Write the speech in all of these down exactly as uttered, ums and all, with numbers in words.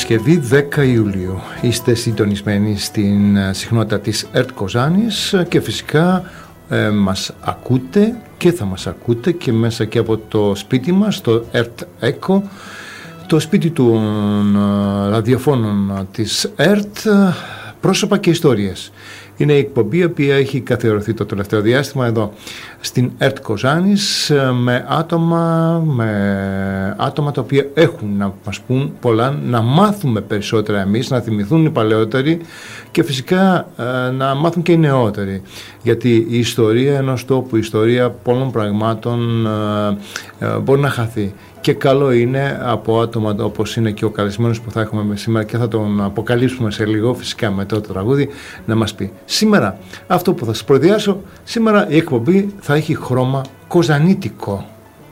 Παρασκευή δέκα Ιουλίου. Είστε συντονισμένοι στην συχνότητα της ΕΡΤ Κοζάνης και φυσικά ε, μας ακούτε και θα μας ακούτε και μέσα και από το σπίτι μας, το ΕΡΤ Echo, το σπίτι των ε, ραδιοφώνων της ΕΡΤ, πρόσωπα και ιστορίες. Είναι η εκπομπή η οποία έχει καθιερωθεί το τελευταίο διάστημα εδώ στην ΕΡΤ Κοζάνης με άτομα, με άτομα τα οποία έχουν να μας πούν πολλά, να μάθουμε περισσότερα εμείς, να θυμηθούν οι παλαιότεροι και φυσικά να μάθουν και οι νεότεροι. Γιατί η ιστορία ενός τόπου, η ιστορία πολλών πραγμάτων μπορεί να χαθεί. Και καλό είναι από άτομα όπως είναι και ο καλεσμένος που θα έχουμε σήμερα και θα τον αποκαλύψουμε σε λίγο φυσικά μετά το τραγούδι να μας πει. Σήμερα αυτό που θα σας προδιάσω, σήμερα η εκπομπή θα έχει χρώμα κοζανίτικο.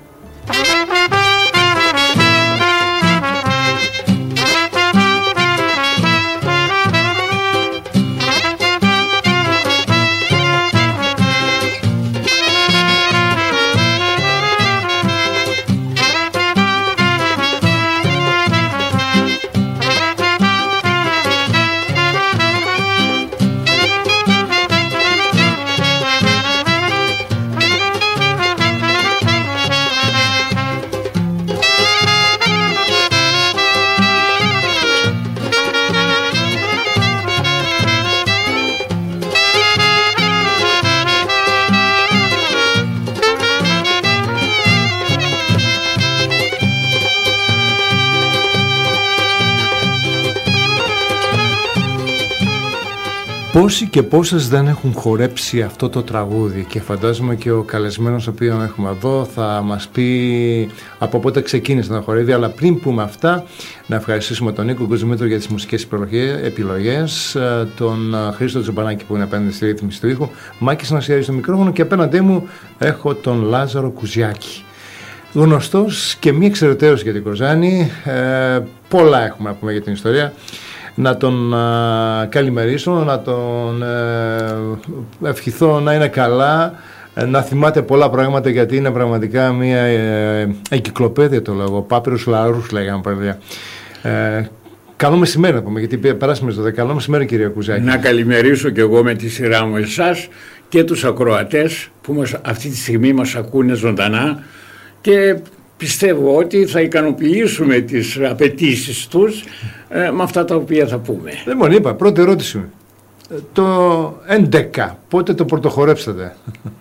Πόσοι και πόσες δεν έχουν χορέψει αυτό το τραγούδι και φαντάζομαι και ο καλεσμένος ο οποίος έχουμε εδώ θα μας πει από πότε ξεκίνησε να χορεύει, αλλά πριν πούμε αυτά να ευχαριστήσουμε τον Νίκο Κοζημήτρο για τις μουσικές επιλογές, τον Χρήστο Τζομπανάκη που είναι απέναντι στη ρύθμιση του ήχου, Μάκης Νασιάρης στο μικρόφωνο και απέναντί μου έχω τον Λάζαρο Κουζιάκη. Γνωστός και μη εξαιρεταίος για την Κοζάνη, ε, πολλά έχουμε να πούμε για την ιστορία. Να τον α, καλημερίσω, να τον ε, ευχηθώ να είναι καλά, ε, να θυμάται πολλά πράγματα γιατί είναι πραγματικά μια ε, εγκυκλοπαίδεια το λέγω, πάπυρους λαρούς λέγαμε παιδιά. Ε, καλό μεσημέρι να πούμε γιατί περάσαμε στο δέκα. Καλό μεσημέρι κύριε Κουζάκη. Να καλημερίσω και εγώ με τη σειρά μου εσάς και τους ακροατές που μας, αυτή τη στιγμή μας ακούνε ζωντανά και πιστεύω ότι θα ικανοποιήσουμε τις απαιτήσεις τους ε, με αυτά τα οποία θα πούμε. Δεν μου είπα, πρώτη ερώτηση. Το έντεκα, πότε το πρωτοχορέψατε?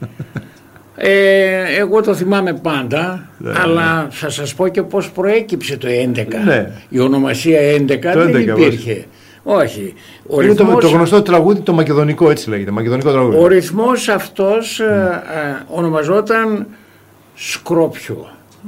Ε, εγώ το θυμάμαι πάντα, ναι, αλλά ναι. θα σας πω και πώς προέκυψε το έντεκα. Ναι. Η ονομασία έντεκα το δεν έντεκα, υπήρχε. Όχι. Όχι. Ο είναι ρυθμός, το, το γνωστό τραγούδι, το μακεδονικό έτσι λέγεται. Μακεδονικό τραγούδι. Ο ρυθμός αυτός mm. ε, ε, ονομαζόταν Σκρόπιο.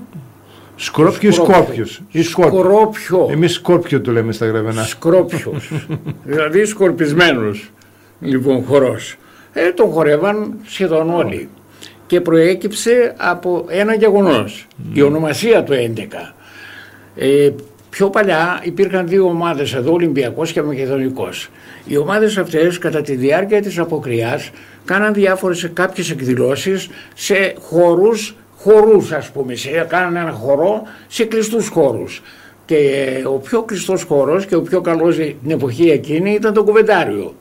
Σκρόπιο ή Σκόρπιος? Σκρόπιο. Εμείς Σκόρπιο το λέμε στα γραβενά. Σκρόπιος. Δηλαδή σκορπισμένος λοιπόν χορός. Ε, τον χορεύαν σχεδόν όλοι. Και προέκυψε από ένα γεγονός. Mm. Η ονομασία του έντεκα. Ε, πιο παλιά υπήρχαν δύο ομάδες εδώ, Ολυμπιακός και Μακεδονικός. Οι ομάδες αυτές κατά τη διάρκεια της αποκριάς κάναν διάφορες κάποιες εκδηλώσεις σε χορούς χορούς ας πούμε, σε, κάνανε ένα χορό σε κλειστούς χώρους και ε, ο πιο κλειστός χώρος και ο πιο καλός την εποχή εκείνη ήταν το Κοβεντάριο.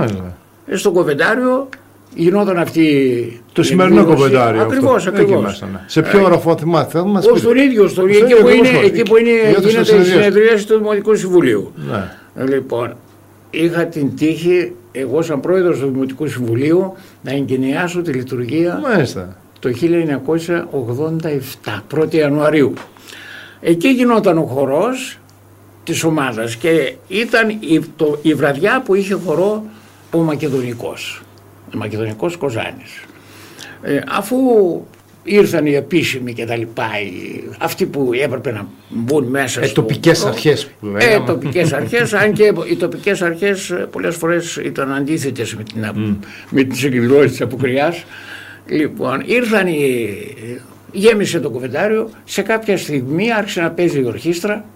Ε, στο Κοβεντάριο γινόταν αυτή το σημερινό Κοβεντάριο. Ακριβώς, ακριβώς. Σε ποιο ε, όροφο θυμάστε? Ως τον ίδιο, στο, εκεί, εκεί που είναι, εκεί που είναι, γίνεται η συνεδρίαση του Δημοτικού Συμβουλίου. Ναι. Λοιπόν, είχα την τύχη εγώ σαν πρόεδρος του Δημοτικού Συμβουλίου να εγκαινιάσω τη λειτουργία. Μάλιστα. Το χίλια εννιακόσια ογδόντα επτά, πρώτη Ιανουαρίου. Εκεί γινόταν ο χορός της ομάδας και ήταν η, το, η βραδιά που είχε χορό ο Μακεδονικός, ο Μακεδονικός Κοζάνης. Ε, αφού ήρθαν οι επίσημοι και τα λοιπά, οι, αυτοί που έπρεπε να μπουν μέσα ε, στο... τοπικές προ... αρχές που λέγαμε. Ε, τοπικές αρχές, αν και οι τοπικές αρχές πολλές φορές ήταν αντίθετες με, την, mm. με τις εκδηλώσεις της αποκριάς. Λοιπόν, ήρθαν οι... γέμισε το Κοβεντάριο, σε κάποια στιγμή άρχισε να παίζει η ορχήστρα,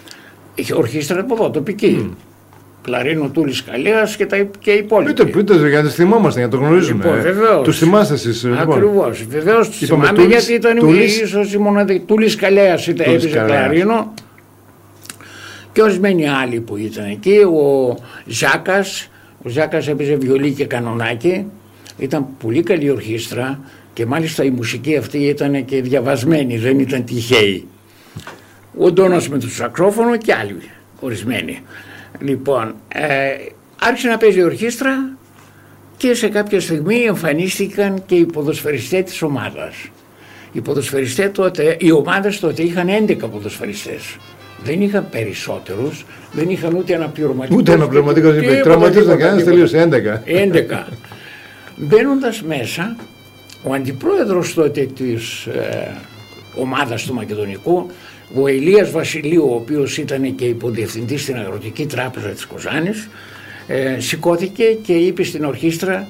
η ορχήστρα από εδώ, τοπική. Mm. Πλαρίνο, Τούλης, Καλίας και, τα... και οι υπόλοιποι. Πείτε, πείτε, γιατί τους θυμόμαστε, για να το γνωρίζουμε. Λοιπόν, βεβαίως. Τους θυμάστε εσείς. Ακριβώς, λοιπόν. Βεβαίως τους θυμάμαι τούλης, γιατί ήταν τούλης, ίσως η μοναδική. Τούλης Καλίας έπαιζε κλαρίνο και ορισμένοι άλλοι που ήταν εκεί. Ο Ζάκας, ο Ζάκας έπαιζε βιολί και κανονάκι, ήταν πολύ καλή ορχήστρα και μάλιστα η μουσική αυτή ήταν και διαβασμένη, δεν ήταν τυχαίη. Ο Ντόνος με το σαξόφωνο και άλλοι ορισμένοι. Λοιπόν, ε, άρχισε να παίζει η ορχήστρα και σε κάποια στιγμή εμφανίστηκαν και οι ποδοσφαιριστές της ομάδας. Οι ποδοσφαιριστές τότε, οι ομάδες τότε είχαν έντεκα ποδοσφαιριστές. Δεν είχαν περισσότερους, δεν είχαν ούτε ένα πληρωματικό. Ούτε ένα πληρωματικό. Τραυματίζονταν κανένας, τελείωσε έντεκα. έντεκα. Μπαίνοντας μέσα, ο αντιπρόεδρος τότε της ε, ομάδας του Μακεδονικού, ο Ηλίας Βασιλείου, ο οποίος ήταν και υποδιευθυντής στην Αγροτική Τράπεζα της Κοζάνης, ε, σηκώθηκε και είπε στην ορχήστρα,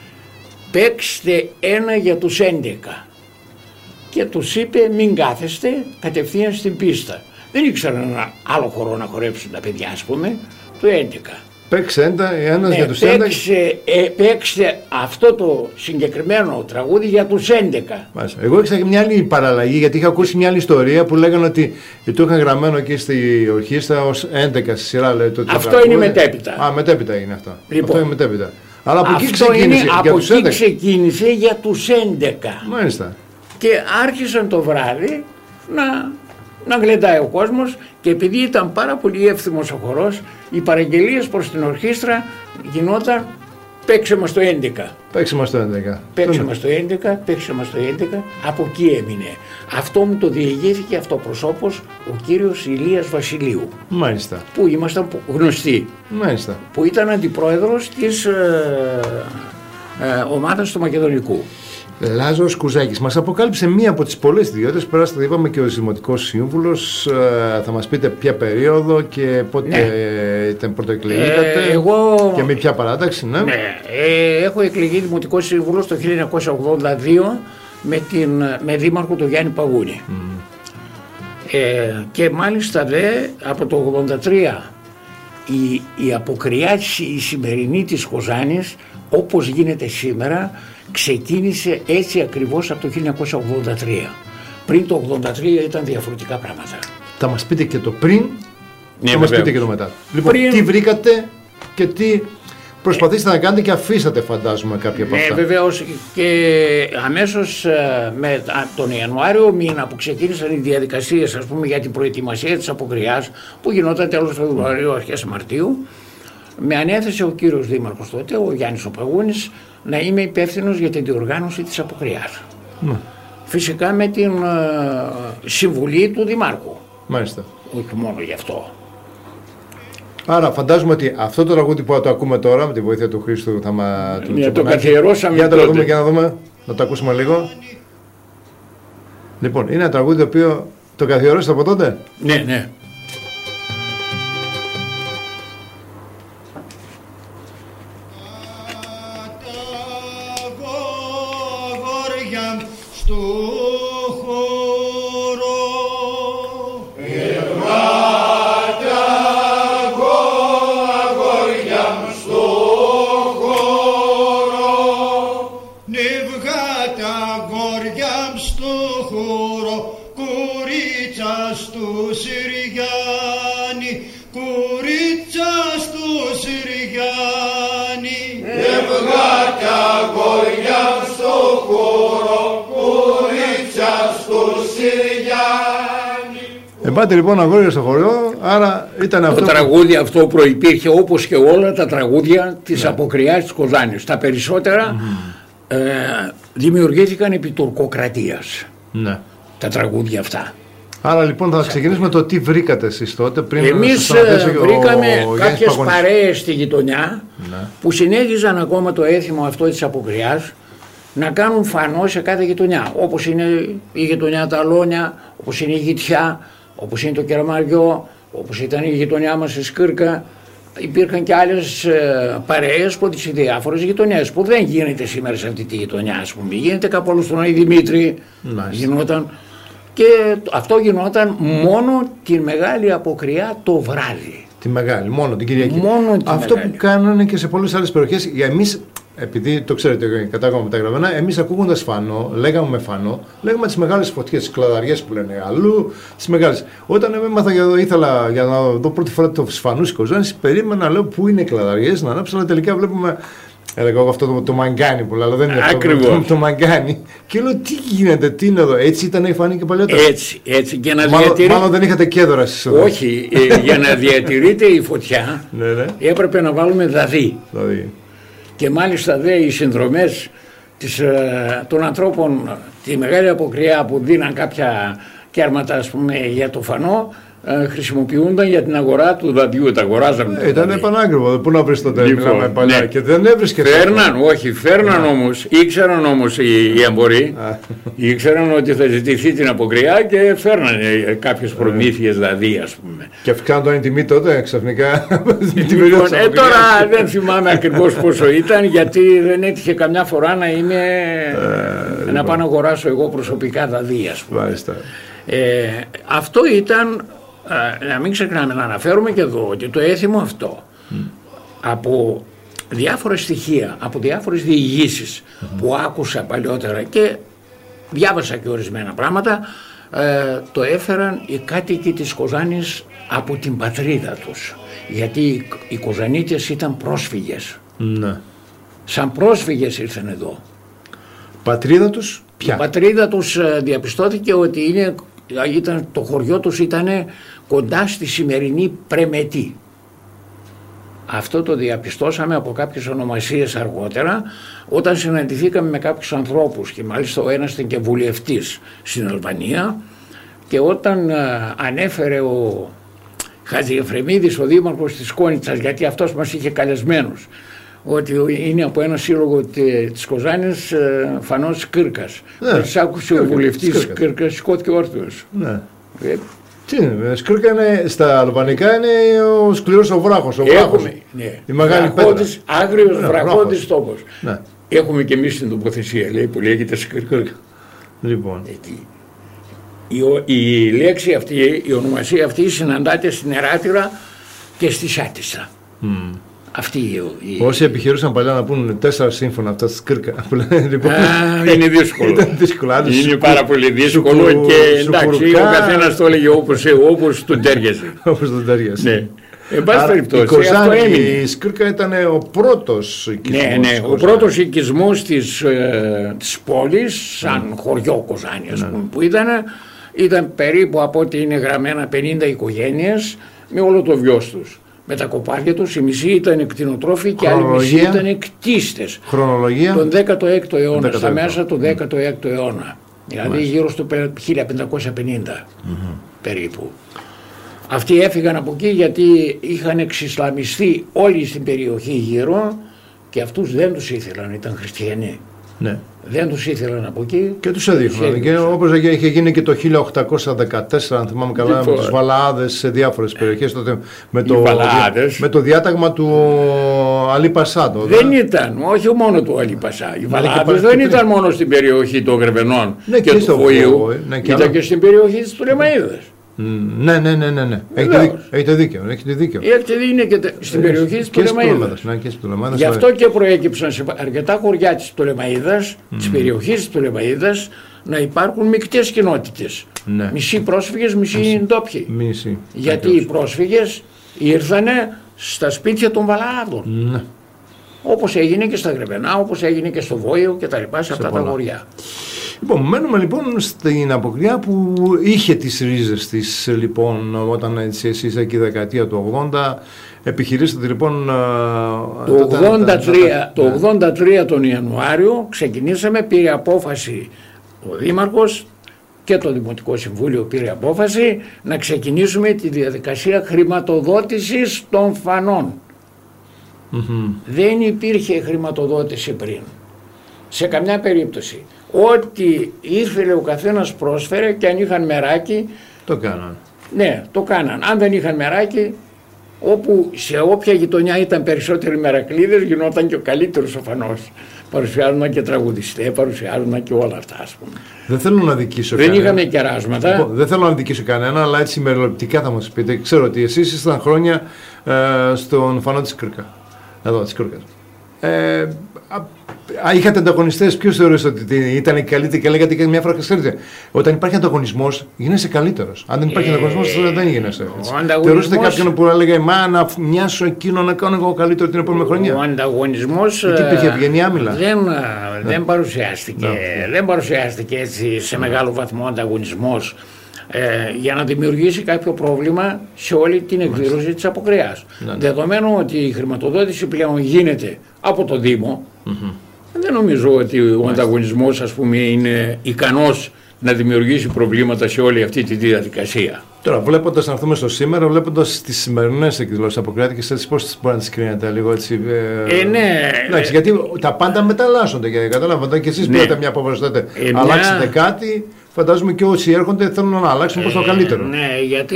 παίξτε ένα για τους έντεκα. Και τους είπε μην κάθεστε, κατευθείαν στην πίστα. Δεν ήξεραν ένα άλλο χορό να χορέψουν τα παιδιά, ας πούμε, το έντεκα. Παίξε ένας ναι, για τους έντεκα. Παίξε, ε, παίξε αυτό το συγκεκριμένο τραγούδι για τους έντεκα. Μάλιστα. Εγώ ήξερα και μια άλλη παραλλαγή, γιατί είχα ακούσει μια άλλη ιστορία που λέγανε ότι το είχαν γραμμένο εκεί στη ορχήστρα ως έντεκα στη σειρά. Λέει, το αυτό τραγούδι. Είναι μετέπειτα. Α, μετέπειτα είναι αυτό. Λοιπόν, αυτό είναι μετέπειτα. Αλλά από εκεί αυτό ξεκίνησε, είναι, για από τους εκεί έντεκα. ξεκίνησε για τους έντεκα. Μάλιστα. Και άρχισαν το βράδυ να, να γλεντάει ο κόσμος και επειδή ήταν πάρα πολύ εύθυμος ο χορός, οι παραγγελίες προς την ορχήστρα γινόταν παίξε μας το έντεκα. Παίξε μας το έντεκα. Παίξε μας το έντεκα, παίξε μας το έντεκα, από εκεί έμεινε. Αυτό μου το διηγήθηκε αυτοπροσώπως ο κύριος Ηλίας Βασιλείου. Μάλιστα. Που ήμασταν γνωστοί. Μάλιστα. Που ήταν αντιπρόεδρος της ε, ε, ομάδας του Μακεδονικού. Λάζος Κουζάκης. Μας αποκάλυψε μία από τις πολλές ιδιότητες. Πέραστα, είπαμε, και ο Δημοτικός Σύμβουλος. Ε, θα μας πείτε ποια περίοδο και πότε ναι. ήταν πρωτοεκλεγήκατε ε, εγώ... και με ποια παράταξη. Ναι. Ναι. Ε, έχω εκλεγεί Δημοτικός Σύμβουλος το χίλια εννιακόσια ογδόντα δύο με, την, με δήμαρχο τον Γιάννη Παγούνη. Mm. Ε, και μάλιστα δε από το ογδόντα τρία η, η αποκριάτηση η σημερινή της Κοζάνης όπως γίνεται σήμερα ξεκίνησε έτσι ακριβώς από το χίλια εννιακόσια ογδόντα τρία. Πριν το ογδόντα τρία ήταν διαφορετικά πράγματα. Θα μας πείτε και το πριν, ναι, θα μας πείτε και το μετά. Λοιπόν, πριν... τι βρήκατε και τι προσπαθήσατε ε... να κάνετε και αφήσατε, φαντάζομαι, κάποια από ναι, αυτά. Ναι, βεβαίως, και αμέσως με τον Ιανουάριο μήνα που ξεκίνησαν οι διαδικασίες, ας πούμε, για την προετοιμασία της αποκριάς που γινόταν τέλος Φεβρουαρίου, αρχές Μαρτίου, με ανέθεσε ο κύριος Δήμαρχος τότε, ο Γιάννης ο Παγούνης, να είμαι υπεύθυνος για την διοργάνωση της αποκριάς. Ναι. Φυσικά με την uh, συμβουλή του Δημάρχου. Μάλιστα. Όχι μόνο γι' αυτό. Άρα φαντάζομαι ότι αυτό το τραγούδι που θα το ακούμε τώρα με τη βοήθεια του Χρήστου θα μα... Για το καθιερώσαμε. Για να το δούμε και να δούμε, να το ακούσουμε λίγο. Λοιπόν, είναι ένα τραγούδι το οποίο το καθιερώσατε από τότε. Ναι, ναι. Πάτε λοιπόν αγόρια στο χωριό, άρα ήταν αυτό. Το τραγούδι αυτό προϋπήρχε όπως και όλα τα τραγούδια της ναι. αποκριάς της Κοζάνης. Τα περισσότερα mm. ε, δημιουργήθηκαν επί τουρκοκρατίας. Ναι. Τα τραγούδια αυτά. Άρα λοιπόν θα ξεκινήσουμε το τι βρήκατε εσείς τότε πριν. Εμείς βρήκαμε ο, ο κάποιες παρέες στη γειτονιά ναι. που συνέχιζαν ακόμα το έθιμο αυτό της αποκριάς να κάνουν φανό σε κάθε γειτονιά. Όπως είναι η γειτονιά τα Αλόνια, όπως είναι η Γητιά, όπως είναι το Κεραμαριό, όπως ήταν η γειτονιά μας στη Σκύρκα. Υπήρχαν και άλλες ε, παρέες από τις διάφορες γειτονιές που δεν γίνεται σήμερα σε αυτή τη γειτονιά. Ας πούμε. Γίνεται κάπου όλο στον Άγιο Δημήτρη. Γινόταν. Και αυτό γινόταν μόνο την μεγάλη αποκριά το βράδυ. Τη μεγάλη, μόνο την Κυριακή. Μόνο την αυτό μεγάλη. Που κάνανε και σε πολλές άλλες περιοχές. Για εμείς επειδή το ξέρετε, κατάγαμε τα γραμμένα, εμείς ακούγοντας φανό, λέγαμε με φανό, λέγαμε τις μεγάλες φωτιές, τις κλαδαριές που λένε αλλού, τις μεγάλες. Όταν έμαθα, για, ήθελα για να δω πρώτη φορά τους φανούς της Κοζάνης, περίμενα, λέω, πού είναι οι κλαδαριές, να ανάψω, αλλά τελικά βλέπουμε. Έλεγα εγώ αυτό το, το μαγκάνι που λέω, αλλά δεν είναι αυτό το, το, το μαγκάνι. Και λέω, τι γίνεται, τι είναι εδώ, έτσι ήταν η φανή και παλιότερα. Έτσι, έτσι. Και να μάλλον, διατηρεί... μάλλον δεν είχατε κέδωρα εσείς εδώ. Όχι, ε, για να διατηρείται η φωτιά ναι, ναι. έπρεπε να βάλουμε δαδί. Δηλαδή. Και μάλιστα δε οι συνδρομές της, ε, των ανθρώπων, τη μεγάλη αποκριά που δίναν κάποια κέρματα, ας πούμε, για το φανό, ε, χρησιμοποιούνταν για την αγορά του δαδιού. Τα αγοράζαμε. Ε, ήταν επανάκριβο. Πού να βρει τότε, λοιπόν, μιλάμε παλιά. Ναι. Και δεν έβρισκε. Φέρναν, όχι, φέρναν όμως, ήξεραν όμως οι, οι εμποροί, ήξεραν ότι θα ζητηθεί την αποκριά και φέρναν κάποιες προμήθειες δαδί, ας πούμε. Και αυξάνονταν την τιμή τότε, ξαφνικά. Λοιπόν, ε, τώρα δεν θυμάμαι ακριβώς πόσο ήταν, γιατί δεν έτυχε καμιά φορά να είμαι ε, να πάω να αγοράσω εγώ προσωπικά δαδί, ας πούμε. Μάλιστα. Ε, αυτό ήταν. Uh, να μην ξεχνάμε να αναφέρουμε και εδώ ότι το έθιμο αυτό mm. από διάφορα στοιχεία, από διάφορες διηγήσεις mm. που άκουσα παλιότερα και διάβασα και ορισμένα πράγματα, uh, το έφεραν οι κάτοικοι της Κοζάνης από την πατρίδα τους, γιατί οι Κοζανίτες ήταν πρόσφυγες. Mm. Σαν πρόσφυγες ήρθαν εδώ. Πατρίδα τους ποια? Η πατρίδα τους uh, διαπιστώθηκε ότι είναι, ήταν, το χωριό τους ήταν κοντά στη σημερινή Πρεμετή. Αυτό το διαπιστώσαμε από κάποιες ονομασίες αργότερα, όταν συναντηθήκαμε με κάποιους ανθρώπους, και μάλιστα ο ένας ήταν και βουλευτής στην Αλβανία, και όταν α, ανέφερε ο Χατζιεφρεμίδης, ο δήμαρχος της Κόνιτσας, γιατί αυτός μας είχε καλεσμένους, ότι είναι από ένα σύλλογο της Κοζάνης, φανός Σκύρκας. Ναι, τις άκουσε ο βουλευτής Σκύρκας, σηκώθηκε όρθιος. Ναι. Ε, τι είναι, Σκύρκα είναι, στα αλβανικά είναι ο σκληρός ο βράχος, ο βράχος. Έχουμε, ναι. Η μεγάλη βραχώδης, άγριος ναι, βραχώδης τόπος. Ναι. Έχουμε και εμείς την τοποθεσία, λέει, που λέγεται Σκύρκα. Λοιπόν. Εκεί. Η, η λέξη αυτή, η ονομασία αυτή συναντάται στην Εράτηρα και στη Σάτισσα. Mm. Αυτή η... Όσοι επιχειρούσαν παλιά να πούν τέσσερα σύμφωνα αυτά στη Σκύρκα. Λοιπόν, Α, είναι δύσκολο. Ήταν δύσκολο. Είναι σου, πάρα πολύ δύσκολο σου, και σου, εντάξει, σου, ο καθένας το έλεγε όπως, όπως του τέριαζε. Όπως του τέριαζε. Ναι. Εν πάση περιπτώσει, αυτό έμεινε. Η Σκύρκα ήταν ο πρώτος οικισμός. Ναι, ναι, ο πρώτος οικισμός της, ε, της πόλης, σαν mm. χωριό Κοζάνη, ας πούμε, mm. που ήταν, ήταν περίπου από ό,τι είναι γραμμένα πενήντα οικογένειες με όλο το βιός τους. Με τα κοπάδια τους, οι μισοί ήταν κτηνοτρόφοι και άλλοι μισοί ήταν κτίστες. Χρονολογία. Τον δέκατο έκτο αιώνα, στα μέσα του δέκατο έκτο αιώνα. Δηλαδή Μάλιστα. γύρω στο χίλια πεντακόσια πενήντα mm-hmm. περίπου. Αυτοί έφυγαν από εκεί γιατί είχαν εξισλαμιστεί όλοι στην περιοχή γύρω και αυτούς δεν τους ήθελαν, ήταν χριστιανοί. Ναι. Δεν τους ήθελαν από εκεί. Και τους έδειχναν. Και όπως είχε γίνει και το χίλια οκτακόσια δεκατέσσερα, αν θυμάμαι καλά, λοιπόν, με τους Βαλαάδες σε διάφορες περιοχές. Τότε, με, το, με το διάταγμα του Αλή Πασά. Δεν δε. ήταν, όχι μόνο του Αλή Πασά. Οι Βαλαάδες δεν ήταν μόνο στην περιοχή των Γρεβενών ναι, και, και του Βοηού. Ναι, και ήταν και στην περιοχή της Πτολεμαΐδας. Ναι, ναι, ναι, ναι, ναι. Έχετε, έχετε δίκιο. Έχετε δίκιο. Έχετε είναι και στην περιοχή της Πτολεμαΐδας. Γι' αυτό και προέκυψαν σε αρκετά χωριά της Πτολεμαΐδας, mm. της περιοχής της Πτολεμαΐδας, να υπάρχουν μεικτές κοινότητες. Ναι. Μισοί πρόσφυγες, μισοί ντόπιοι. Μισή. Γιατί Ακριβώς. οι πρόσφυγες ήρθανε στα σπίτια των Βαλαάδων. Ναι. Όπως έγινε και στα Γρεβενά, όπως έγινε και στο Βόιο και τα λοιπά σε, σε αυτά πολλά. τα χωριά. Λοιπόν, μένουμε λοιπόν στην αποκριά που είχε τις ρίζες της, λοιπόν, όταν έτσι, εσείς εκεί δεκαετία του ογδόντα επιχειρήσατε λοιπόν... Το ογδόντα τρία, το ογδόντα τρία τον Ιανουάριο ξεκινήσαμε, πήρε απόφαση ο Δήμαρχος και το Δημοτικό Συμβούλιο πήρε απόφαση να ξεκινήσουμε τη διαδικασία χρηματοδότησης των φανών. Mm-hmm. Δεν υπήρχε χρηματοδότηση πριν, σε καμιά περίπτωση. Ό,τι ήθελε ο καθένας πρόσφερε και αν είχαν μεράκι... Το κάναν. Ναι, το κάναν. Αν δεν είχαν μεράκι, όπου σε όποια γειτονιά ήταν περισσότεροι μερακλείδες, γινόταν και ο καλύτερος ο φανός. Παρουσιάζονταν και τραγουδιστές, παρουσιάζονταν και όλα αυτά, ας πούμε. Δεν θέλω να δικήσω δεν κανένα. Δεν είχαμε κεράσματα. Λοιπόν, δεν θέλω να δικήσω κανένα, αλλά έτσι μεροληπτικά θα μας πείτε. Ξέρω ότι εσείς ήσασταν χρόνια ε, στον φανό της Κρήκα. Εδώ, της Κρίκας. Ε, Α, είχατε ανταγωνιστές, ποιος θεωρούσε ότι ήταν οι καλύτεροι και λέγατε και μια φορά ξέρετε, όταν υπάρχει ανταγωνισμός γίνεσαι καλύτερος. Αν δεν υπάρχει ε, ανταγωνισμός τότε δεν γίνεσαι. Θεωρούσατε κάποιον που έλεγε μα να μοιάσω εκείνο να κάνω εγώ καλύτερο την επόμενη χρονιά? Ο ανταγωνισμός δεν, δεν παρουσιάστηκε. No. Δεν παρουσιάστηκε έτσι σε μεγάλο βαθμό ανταγωνισμός ε, για να δημιουργήσει κάποιο πρόβλημα σε όλη την εκδήλωση της Αποκριάς. No. Δεδομένου ότι η χρηματοδότηση πλέον γίνεται από το Δήμο, mm-hmm. δεν νομίζω ότι ο ανταγωνισμός, ας πούμε, είναι ικανός να δημιουργήσει προβλήματα σε όλη αυτή τη διαδικασία. Τώρα, βλέποντας, να έρθουμε στο σήμερα, βλέποντας τις σημερινές εκδηλώσεις αποκριάτικες, έτσι πώς μπορεί να τις κρίνετε λίγο έτσι? Ε, ε, ναι. Εντάξει, γιατί τα πάντα μεταλλάσσονται και καταλάβατε και εσείς ναι. πήρατε μια απόφαση τότε. Ε, αλλάξετε μια... κάτι, φαντάζομαι και όσοι έρχονται θέλουν να αλλάξουν προς ε, το καλύτερο. Ναι, γιατί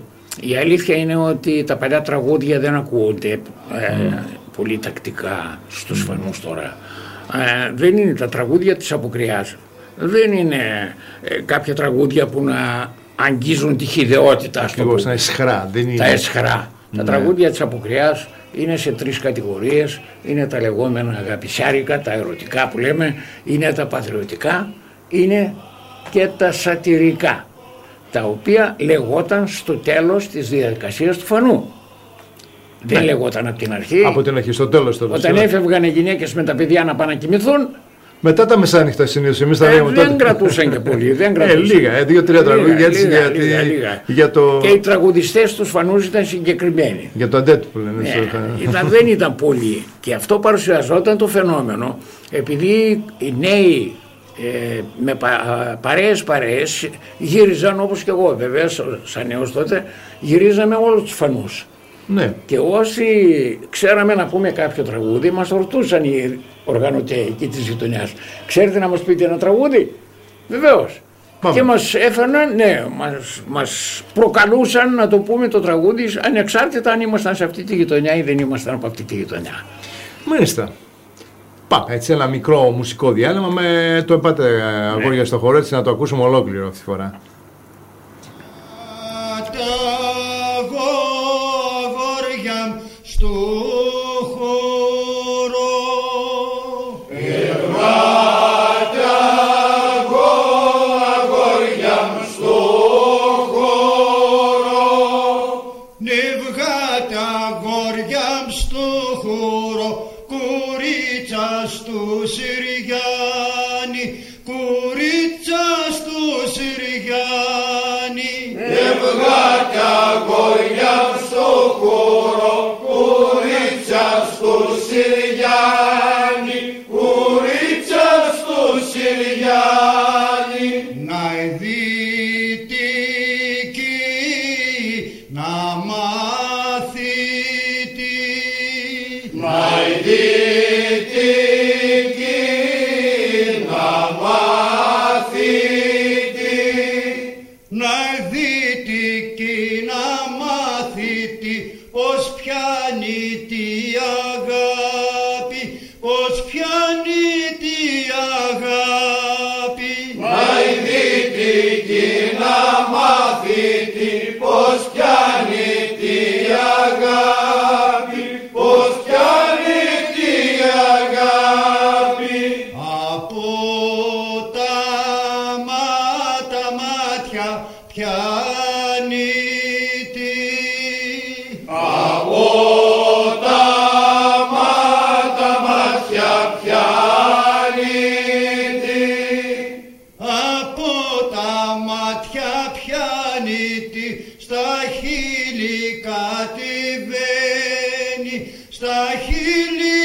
η αλήθεια είναι ότι τα παλιά τραγούδια δεν ακούγονται ε, mm. πολύ τακτικά στους mm. φανούς τώρα. Ε, δεν είναι τα τραγούδια της Αποκριάς. Δεν είναι ε, κάποια τραγούδια που να αγγίζουν τη χυδαιότητα. Ακριβώς, τα εσχρά. Δεν είναι... Τα εσχρά. Ναι. Τα τραγούδια της Αποκριάς είναι σε τρεις κατηγορίες. Είναι τα λεγόμενα αγαπησιάρικα, τα ερωτικά που λέμε, είναι τα πατριωτικά, είναι και τα σατυρικά, τα οποία λεγόταν στο τέλος της διαδικασίας του φανού. Δεν ναι. λεγόταν από την αρχή. Από την αρχή, στο τέλος. Το Όταν έφευγαν οι γυναίκες με τα παιδιά να πάνε να κοιμηθούν, μετά τα μεσάνυχτα συνήθως εμείς τα ε, λέμε δεν τότε. κρατούσαν και πολύ. Δεν κρατούσαν. Ε, λίγα, ε, δύο-τρία τραγούδια έτσι λίγα, για, λίγα, λίγα. για το... Και οι τραγουδιστές τους φανούς ήταν συγκεκριμένοι. Για το αντέτ που λένε. Ναι, ήταν, δεν ήταν πολλοί. Και αυτό παρουσιαζόταν το φαινόμενο, επειδή οι νέοι ε, με πα, παρέες παρέες γύριζαν, όπως και εγώ βέβαια σαν νέος τότε, γυρίζαμε όλους τους φανούς. Ναι. Και όσοι ξέραμε να πούμε κάποιο τραγούδι, μας ρωτούσαν οι οργανωτές εκεί της γειτονιάς. Ξέρετε να μας πείτε ένα τραγούδι? Βεβαίως. Πάμε. Και μας έφερναν, ναι, μας, μας προκαλούσαν να το πούμε το τραγούδι, ανεξάρτητα αν ήμασταν σε αυτή τη γειτονιά ή δεν ήμασταν από αυτή τη γειτονιά. Μάλιστα. Πάμε έτσι ένα μικρό μουσικό διάλειμμα με το «Πάτε αγόρια ναι. στο χώρο», έτσι να το ακούσουμε ολόκληρο αυτή τη φορά. Στο χώρο Ευράτα αγόρια μου στο χώρο, νευγάτα αγόρια μου στο χώρο, κορίτσα στο Συριάννη, κορίτσα στο Συριάννη, νευγάτα αγόρια μου στο χώρο, στο Συριάννη, κουρίτσα στο Συριάνη, να δυτική να μάθει τι, να δυτική να μάθει τι, να δυτική να μάθει τι, ως πιάνει τη αγάπη, ως πιάνει τη αγάπη. Μα η δυτική να μάθει τι, πως πιάνει τη αγάπη, πως πιάνει τη αγάπη. Από τα μάτα μάτια πιάνει τη, από τα μάτα μάτια πιάνει τη, από τα μάτια πιάνει τη, στα χείλη κατεβαίνει, στα χείλη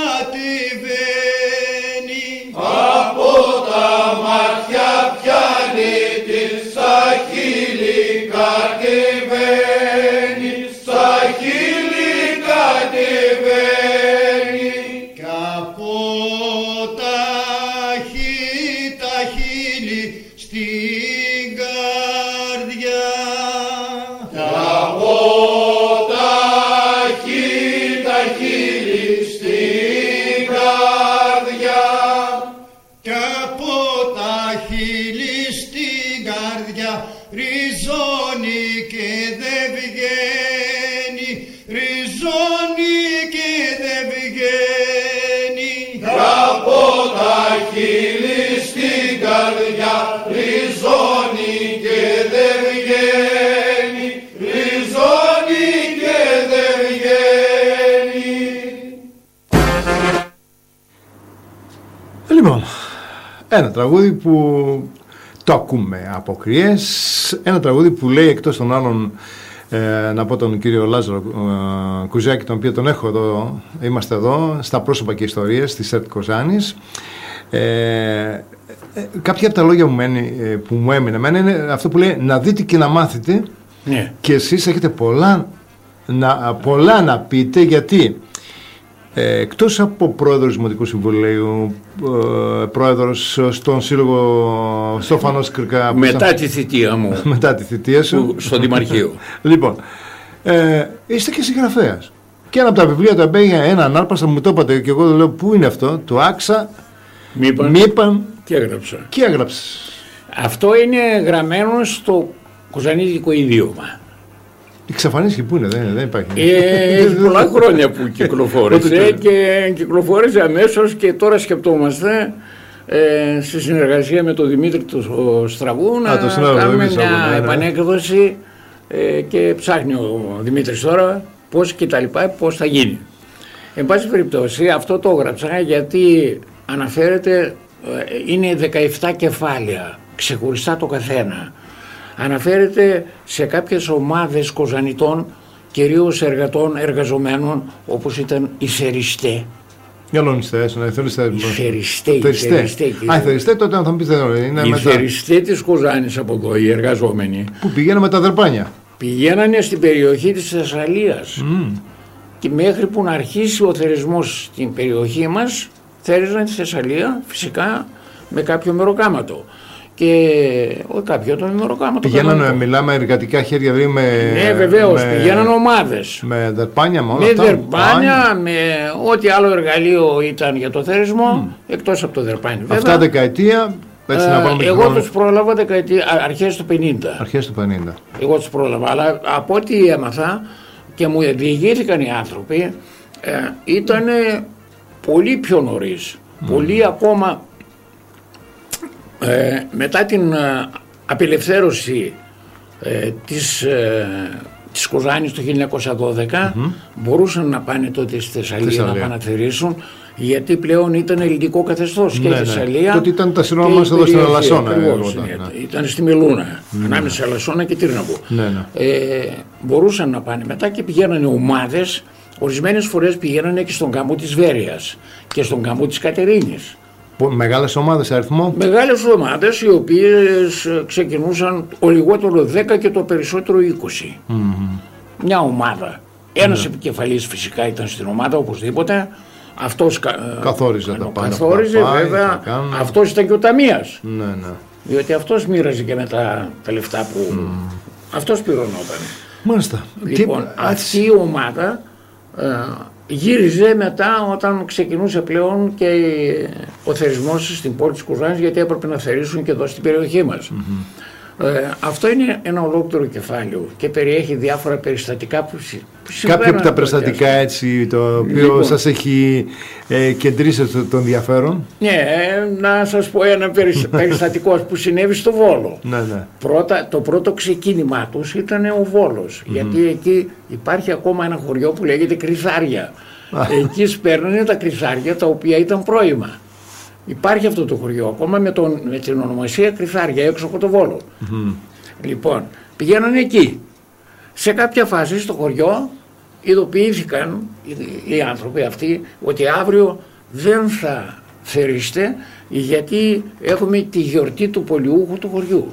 κατεβαίνει, από τα μάτια πιάνει τη, στα χείλη κατεβαίνει, στα χείλη κατεβαίνει, κι από τα χείλη, τα χείλη στην καρδιά, κι από τα χείλη, τα χείλη στην καρδιά, κι από τα χείλη στην καρδιά, ριζώνει και δεν βγαίνει, ριζώνει και δεν βγαίνει. κύλι στην καρδιά, ριζώνει και δεν βγαίνει, ριζώνει και δεν βγαίνει. Λοιπόν, ένα τραγούδι που το ακούμε από Κριές, ένα τραγούδι που λέει εκτός των άλλων, ε, να πω τον κύριο Λάζαρο ε, Κουζάκη, τον οποίο τον έχω εδώ, είμαστε εδώ στα πρόσωπα και ιστορίες της ΕΡΤ Κοζάνης. Ε, ε, κάποια από τα λόγια που, μένει, ε, που μου έμεινε εμένα είναι αυτό που λέει να δείτε και να μάθετε, ναι. Και εσείς έχετε πολλά να, πολλά να πείτε, γιατί Ε, εκτός από πρόεδρος Δημοτικού Συμβουλίου, ε, πρόεδρος στον Σύλλογο Στόφανος Κρικά... Μετά τη θητεία μου. Μετά τη θητεία σου. Στο Δημαρχείο. Λοιπόν, ε, είστε και συγγραφέας. Και ένα από τα βιβλία τα πήγα ένα ανάρπαστα, μου το είπατε και εγώ λέω πού είναι αυτό, το άξα, μήπαν και έγραψα. Και έγραψε. Αυτό είναι γραμμένο στο Κοζανίδικο Ιδίωμα. Εξαφανίστηκε, πού είναι, δεν, δεν υπάρχει. Ε, έχει πολλά χρόνια που κυκλοφόρησε και κυκλοφόρησε αμέσως, και τώρα σκεπτόμαστε ε, σε συνεργασία με τον Δημήτρη το Στραβού να κάνουμε μια επανέκδοση, ε, και ψάχνει ο Δημήτρης τώρα πώς και τα λοιπά, πώς θα γίνει. Εν πάση περιπτώσει αυτό το έγραψα γιατί αναφέρεται, είναι δεκαεπτά κεφάλαια ξεχωριστά το καθένα. Αναφέρεται σε κάποιες ομάδες κοζανιτών, κυρίως εργατών, εργαζομένων, όπως ήταν οι θεριστέ. Γαλονιστές, ναι, θεριστέ. Οι θεριστέ, οι θεριστέ. Α, οι θεριστέ, τότε αν θα μου πείτε, είναι οι μετά. θεριστέ της Κοζάνης από εδώ, οι εργαζόμενοι. Που πηγαίνουν με τα δερπάνια. Πηγαίνανε στην περιοχή της Θεσσαλίας. Mm. Και μέχρι που να αρχίσει ο θερισμός στην περιοχή μας, θέριζαν τη Θεσσαλία, φυσικά, με κάποιο μεροκάματο. Και όχι κάποιο το μεροκάματο. Πηγαίνανε, μιλάμε εργατικά χέρια, δηλαδή με. Ναι, βεβαίως, με... πηγαίνανε ομάδες. Με δερπάνια, με όλα με αυτά. Με δερπάνια, με ό,τι άλλο εργαλείο ήταν για το θέρισμα, mm. εκτός από το δερπάνι. Αυτά βέβαια, δεκαετία. Έτσι ε, να πάμε εγώ χρόνο... τους πρόλαβα δεκαετία, αρχές του πενήντα. Αρχές του πενήντα. Εγώ τους πρόλαβα, αλλά από ό,τι έμαθα και μου διηγήθηκαν οι άνθρωποι, ε, ήταν πολύ πιο νωρίς. Mm. Πολύ ακόμα. Ε, μετά την ε, απελευθέρωση ε, της, ε, της Κοζάνης το χίλια εννιακόσια δώδεκα, mm-hmm. μπορούσαν να πάνε τότε στη Θεσσαλία, Θεσσαλία. να παναθερήσουν, γιατί πλέον ήταν ελληνικό καθεστώς, ναι, και η Θεσσαλία. Ναι. Τότε ήταν τα σύνορα μας εδώ στην Αλασσόνα. Ακριβώς, ναι. Ναι. Ήταν στη Μελούνα, mm-hmm. ανάμεσα σε Αλασσόνα και Τύρναβο. Ναι, ναι. Ε, μπορούσαν να πάνε μετά και πηγαίνανε ομάδες, ορισμένες φορές πηγαίνανε και στον καμπό της Βέρειας και στον καμπό της Κατερίνης. Μεγάλες ομάδες αριθμό. Μεγάλες ομάδες, οι οποίες ξεκινούσαν ο λιγότερο δέκα και το περισσότερο είκοσι. Mm-hmm. Μια ομάδα. Ένας mm-hmm. επικεφαλής φυσικά ήταν στην ομάδα οπωσδήποτε. Αυτός καθόριζε τα πάντα. Καθόριζε βέβαια. Αυτός ήταν και ο ταμείας. Ναι, ναι. Διότι αυτός μοίραζε και μετά τα λεφτά που mm. αυτός πληρωνόταν. Μάλιστα. Λοιπόν, Τι... αυτή η ομάδα ε, γύριζε μετά όταν ξεκινούσε πλέον και ο θερισμός στην πόλη της Κοζάνης, γιατί έπρεπε να θερήσουν και εδώ στην περιοχή μας. Mm-hmm. Ε, αυτό είναι ένα ολόκληρο κεφάλαιο και περιέχει διάφορα περιστατικά που, που συμβαίνουν. Κάποια από τα περιστατικά έτσι, το οποίο λοιπόν, σας έχει ε, κεντρήσει τον ενδιαφέρον. Ναι, ε, να σας πω ένα περιστατικό που συνέβη στο Βόλο. Ναι, ναι. Πρώτα, το πρώτο ξεκίνημά τους ήταν ο Βόλος, mm-hmm. γιατί εκεί υπάρχει ακόμα ένα χωριό που λέγεται Κρυθάρια. Εκεί σπέρνανε τα κρυθάρια τα οποία ήταν πρώιμα. Υπάρχει αυτό το χωριό ακόμα με, τον, με την ονομασία Κρυθάρια έξω από το Βόλο. Mm-hmm. Λοιπόν, πηγαίνανε εκεί. Σε κάποια φάση στο χωριό ειδοποιήθηκαν οι, οι άνθρωποι αυτοί ότι αύριο δεν θα θερήσετε γιατί έχουμε τη γιορτή του πολιούχου του χωριού.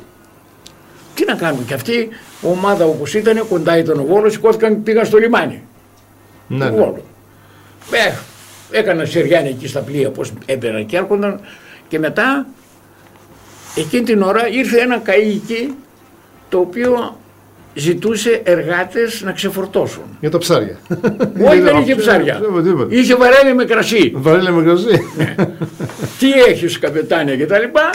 Τι να κάνουμε, και αυτή ομάδα όπως ήταν, κοντά ήταν ο Βόλος, σηκώθηκαν και πήγαν στο λιμάνι. Ναι, του Βόλου. Ε, έκαναν σεριάνι εκεί στα πλοία, πώς έμπαιναν και έρχονταν, και μετά εκείνη την ώρα ήρθε ένα καΐκι το οποίο ζητούσε εργάτες να ξεφορτώσουν. Για τα ψάρια. Όχι, δεν είχε ψάρια. Είχε βαρέλια με κρασί. Βαρέλια με κρασί. Ναι. Τι έχεις, καπετάνια, και τα λοιπά.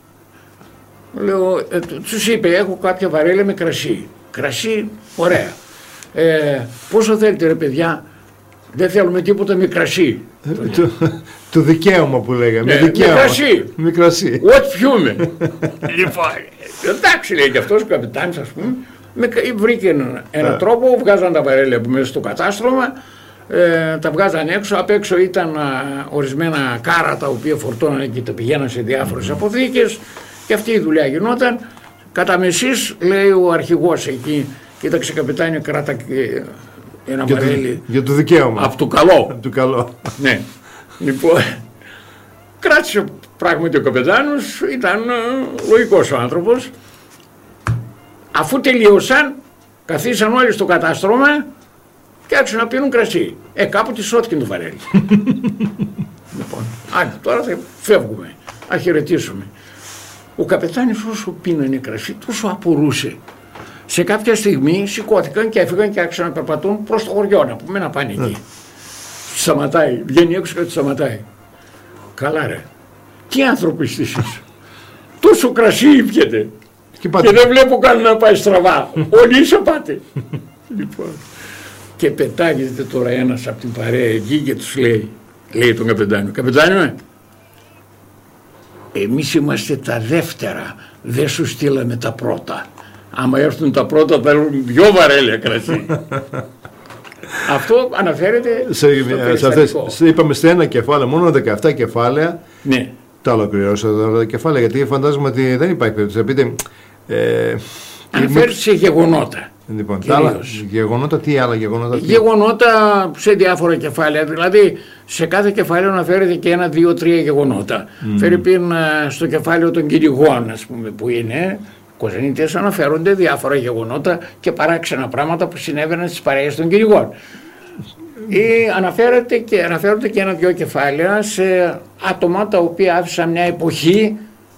Λέω, ε, τους είπε, έχω κάποια βαρέλια με κρασί. Κρασί, ωραία. Ε, πόσο θέλετε ρε παιδιά? Δεν θέλουμε τίποτα με κρασί. το, το δικαίωμα που λέγαμε. Ναι, δικαίωμα. Με κρασί. Με κρασί. Ό,τι πιούμε. Λοιπόν, εντάξει λέει και αυτός ο καπιτάνης, ας πούμε, με, βρήκε έναν ένα τρόπο, βγάζαν τα βαρέλια που μέσα στο κατάστρωμα, ε, τα βγάζαν έξω, απ' έξω ήταν α, ορισμένα κάρα τα οποία φορτώνανε και τα πηγαίναν σε διάφορες αποθήκες και αυτή η δουλειά γινόταν. Κατά μεσής, λέει ο αρχηγός εκεί, κοίταξε καπιτάνιο, κράτα και ένα για βαρέλι. Το, για το δικαίωμα. Από το καλό. Από το καλό. Ναι. Λοιπόν, κράτησε πράγματι ο καπετάνος, ήταν ε, λογικός ο άνθρωπος. Αφού τελείωσαν, καθίσαν όλοι στο κατάστρωμα και άρχισαν να πίνουν κρασί. Ε, κάπου τη σώθηκε το βαρέλι. Λοιπόν, άντε, τώρα θα φεύγουμε, να χαιρετήσουμε. Ο καπετάνιος όσο πίνανε κρασί, τόσο απορούσε. Σε κάποια στιγμή σηκώθηκαν και έφυγαν και άρχισαν να περπατούν προς το χωριό, να πούμε, να πάνε εκεί. Σταματάει, βγαίνει έξω και του σταματάει. Καλά ρε, τι άνθρωποι είστε εσείς. Τόσο κρασί ήπιετε και, και δεν βλέπω καν να πάει στραβά. Όλοι είσαι πάτε. Λοιπόν, και πετάγεται τώρα ένας από την παρέα εκεί και τους λέει, λέει τον καπετάνιο, καπετάνιο, εμείς είμαστε τα δεύτερα, δεν σου στείλαμε τα πρώτα. Άμα έρθουν τα πρώτα θα έρθουν δυο βαρέλια κρασί. Αυτό αναφέρεται σε, στο περιστατικό. Σε, είπαμε σε ένα κεφάλαιο, μόνο δεκαεπτά κεφάλαια. Ναι. Τα ολοκληρώσα τα κεφάλαια, γιατί φαντάζομαι ότι δεν υπάρχει περίπτωση. Πείτε, ε, αναφέρεται σε γεγονότα. Λοιπόν, τα άλλα γεγονότα, τι άλλα γεγονότα. Τι... Γεγονότα σε διάφορα κεφάλαια. Δηλαδή, σε κάθε κεφάλαιο αναφέρεται και ένα, δύο, τρία γεγονότα. Mm. Φερρυπίν στο κεφάλαιο των κυνηγών, ας πούμε, που είναι. Κοζανίτες αναφέρονται διάφορα γεγονότα και παράξενα πράγματα που συνέβαιναν στις παρέες των κυνηγών. Ή αναφέρεται και, αναφέρονται και ένα-δυο κεφάλαια σε άτομα τα οποία άφησαν μια εποχή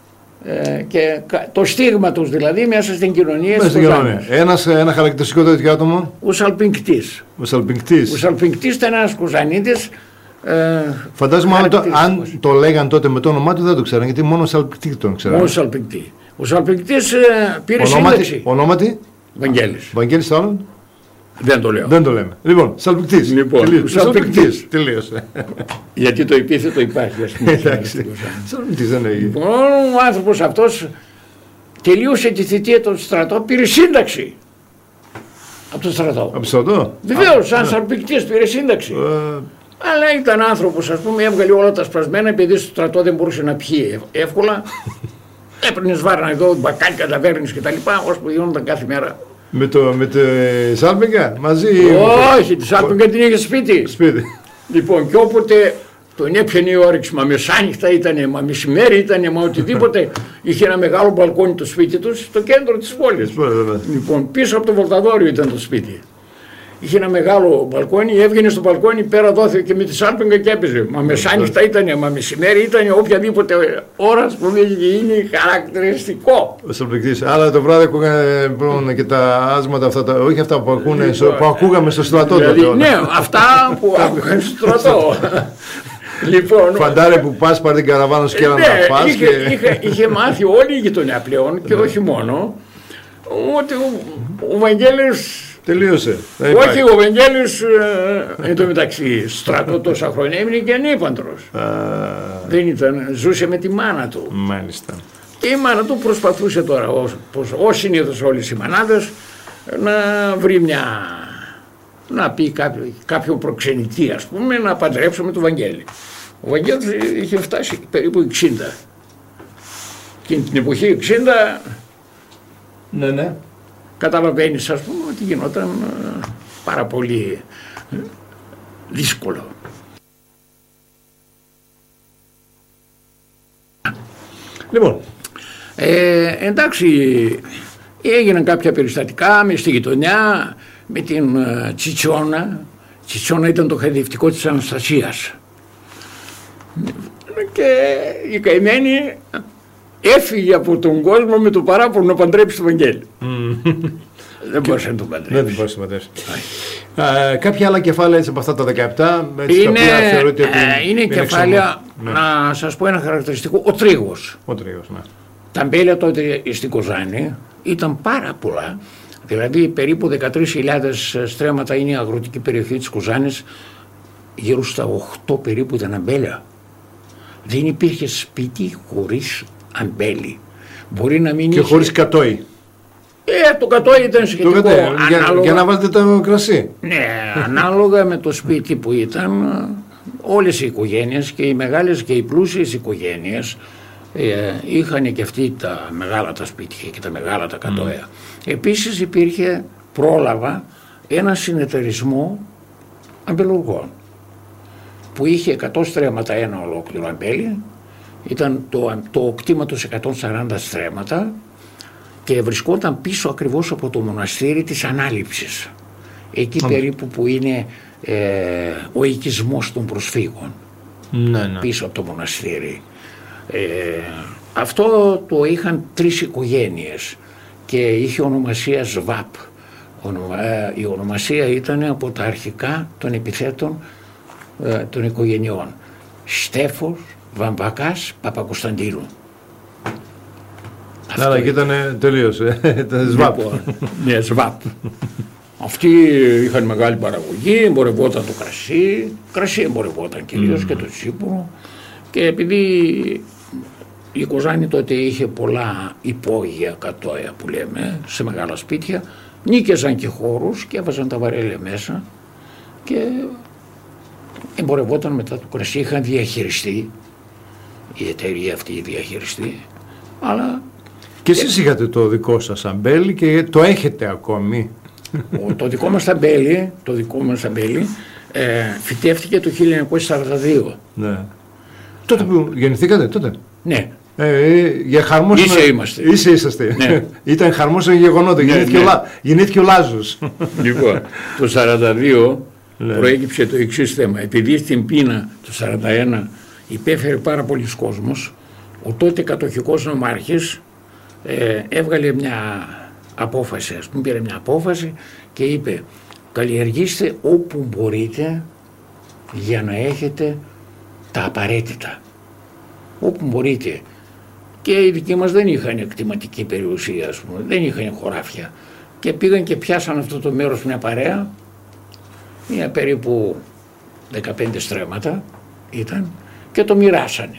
ε, και το στίγμα τους δηλαδή μέσα στην κοινωνία της Κοζάνης. Ένας, ένα χαρακτηριστικό τέτοιο άτομο. Ο Σαλπινκτής. Ο Σαλπινκτής. Ο Σαλπινκτής ήταν ένας Κοζανίτης. Ε, Φαντάζομαι αν το, αν το λέγαν τότε με το όνομά του δεν το ξέραν, γιατί μόνο ο Σαλπινκτή τον ξέραν. Μόνο ο Σαλπινκτή. Ο Σαλπινκτής ε, πήρε ονόματι, σύνταξη. Ονόματι. Βαγγέλης. Βαγγέλης άλλον. Δεν το λέω. Δεν το λέμε. Λοιπόν, Σαλπινκτής. Λοιπόν, Σαλπινκτής. Τελείωσε. Γιατί το επίθετο υπάρχει, ας πούμε. Εντάξει. Σαλπινκτής δεν είναι. Λοιπόν, ο άνθρωπος αυτός τελείωσε τη θητεία του στρατό, πήρε σύνταξη. Από το στρατό. Από το στρατό. Βεβαίως, σαν Σαλπινκτής πήρε σύνταξη. Αλλά ήταν άνθρωπος, ας πούμε, έβγαλε όλα τα σπασμένα επειδή στο στρατό δεν μπορούσε να πιει εύκολα. Έπαιρνε βάρνα εδώ, μπακάλια, ταβέρνες και τα λοιπά, ώσπου γινόταν κάθε μέρα. Με το, με τη Σάλπιγγα μαζί. Όχι, τη Σάλπιγγα την είχε σπίτι. Σπίτι. Λοιπόν, και όποτε τον έπιανε η όρεξη, μα μεσάνυχτα ήτανε, μα μεσημέρι ήτανε, μα οτιδήποτε, είχε ένα μεγάλο μπαλκόνι το σπίτι του στο κέντρο της πόλης. Λοιπόν, πίσω από το Βολταδόριο ήταν το σπίτι. Είχε ένα μεγάλο μπαλκόνι, έβγαινε στο μπαλκόνι, πέρα δόθηκε και με τη Σάλπιγγα και έπαιζε. Μα μεσάνυχτα ήτανε, μα μεσημέρι ήτανε, οποιαδήποτε ώρα που είναι χαρακτηριστικό. Ο Σαλπινκτής. Αλλά το βράδυ ακούγανε και τα άσματα αυτά, τα, όχι αυτά που, ακούνε, λοιπόν, που ακούγαμε στο στρατό. Δηλαδή, τότε, ναι, αυτά που ακούγαμε στο στρατό. Λοιπόν, φαντάρε που πας πάρει την καραβάνα και να ναι, τα πας. Είχε, και... είχε, είχε μάθει όλη η γειτονιά πλέον και όχι μόνο ότι ο, ο Βαγγέλης. Τελείωσε. Όχι, ο Βαγγέλης ε, εν τω μεταξύ στρατό τόσα χρόνια έμεινε και ανήπαντρος. Δεν ήταν, ζούσε με τη μάνα του. Μάλιστα. Και η μάνα του προσπαθούσε τώρα, ως, ως συνήθως όλες οι μανάδες, να βρει μια, να πει κάποιο, κάποιο προξενητή, ας πούμε, να παντρέψουμε τον Βαγγέλη. Ο Βαγγέλης είχε φτάσει περίπου εξήντα. Εκείνη την εποχή εξήντα. Ναι, ναι. Καταλαβαίνεις, ας πούμε, ότι γινόταν ε, πάρα πολύ ε, δύσκολο. Λοιπόν, ε, εντάξει, έγιναν κάποια περιστατικά με στη γειτονιά, με την ε, Τσιτσόνα. Τσιτσόνα ήταν το χαϊδευτικό της Αναστασίας. Και η καημένη έφυγε από τον κόσμο με το παράπονο να παντρέψει τον Βαγγέλη. Mm. Δεν μπορούσε να τον παντρέψει. Δεν μπορούσε να τον παντρέψει. Κάποια άλλα κεφάλαια έτσι, από αυτά τα δεκαεπτά, έτσι, είναι, τα οποία θεωρείται ότι ε, είναι, είναι κεφάλαια, ναι. Να σας πω ένα χαρακτηριστικό, ο τρίγος. Ο τρίγος, ναι. Τα μπέλια τότε στην Κοζάνη ήταν πάρα πολλά. Δηλαδή περίπου δεκατρείς χιλιάδες στρέμματα είναι η αγροτική περιοχή της Κοζάνης. γύρω στα οκτώ περίπου ήταν αμπέλια. Δεν υπήρχε σπίτι χωρίς αμπέλι. Μπορεί να μην και είχε... χωρίς κατόι. Ε, το κατόι ήταν σχετικό. Το κατόι, ανάλογα... για, για να βάζετε το κρασί. Ναι, ανάλογα με το σπίτι που ήταν, όλες οι οικογένειες και οι μεγάλες και οι πλούσιες οικογένειες ε, είχαν και αυτοί τα μεγάλα τα σπίτια και τα μεγάλα τα κατόια. Mm. Επίσης υπήρχε, πρόλαβα, ένα συνεταιρισμό αμπελουργών που είχε εκατό στρέμματα ένα ολόκληρο αμπέλι, ήταν το, το κτήματος εκατόν σαράντα στρέμματα και βρισκόταν πίσω ακριβώς από το μοναστήρι της Ανάληψης, εκεί mm. περίπου που είναι ε, ο οικισμός των προσφύγων, ναι, ναι. πίσω από το μοναστήρι. Ε, αυτό το είχαν τρεις οικογένειες και είχε ονομασία ΣΒΑΠ. Η ονομασία ήταν από τα αρχικά των επιθέτων ε, των οικογενειών. Στέφος, Βαμβακάς, Παπακοσταντίνου. Άρα και ήταν τελείως, ήταν ΣΒΑΠ. Ναι, ΣΒΑΠ. Αυτοί είχαν μεγάλη παραγωγή, εμπορευόταν το κρασί, κρασί εμπορευόταν κυρίως mm. και το τσίπουρο, και επειδή η Κοζάνη τότε είχε πολλά υπόγεια κατόια που λέμε σε μεγάλα σπίτια, νίκαιζαν και χώρους και έβαζαν τα βαρέλια μέσα και εμπορευόταν μετά το κρασί. Είχαν διαχειριστεί, η εταιρεία αυτή η διαχειριστή, αλλά... Και εσείς είχατε το δικό σας αμπέλι και το έχετε ακόμη. Το δικό μας αμπέλι, το δικό μας αμπέλι ε, φυτεύτηκε το χίλια εννιακόσια σαράντα δύο. Ναι. Τότε που γεννηθήκατε, τότε. Ναι. Ε, για χαρμόσυνα... Ίσε είμαστε. Ίσε είσαστε. Ναι. Ήταν χαρμόσυνα γεγονότα. Ναι, γεννήθηκε, ναι. Ο Λά... γεννήθηκε ο Λάζος. Λοιπόν, το σαράντα δύο ναι. προέκυψε το εξής θέμα. Επειδή στην πείνα το σαράντα ένα υπέφερε πάρα πολλοί κόσμος, ο τότε κατοχικός νομάρχης ε, έβγαλε μια απόφαση, ας πούμε, πήρε μια απόφαση και είπε: καλλιεργήστε όπου μπορείτε για να έχετε τα απαραίτητα. Όπου μπορείτε. Και οι δικοί μας δεν είχαν εκτιματική περιουσία, ας πούμε, δεν είχαν χωράφια. Και πήγαν και πιάσαν αυτό το μέρος μια παρέα, μια περίπου δεκαπέντε στρέμματα ήταν, και το μοιράσανε.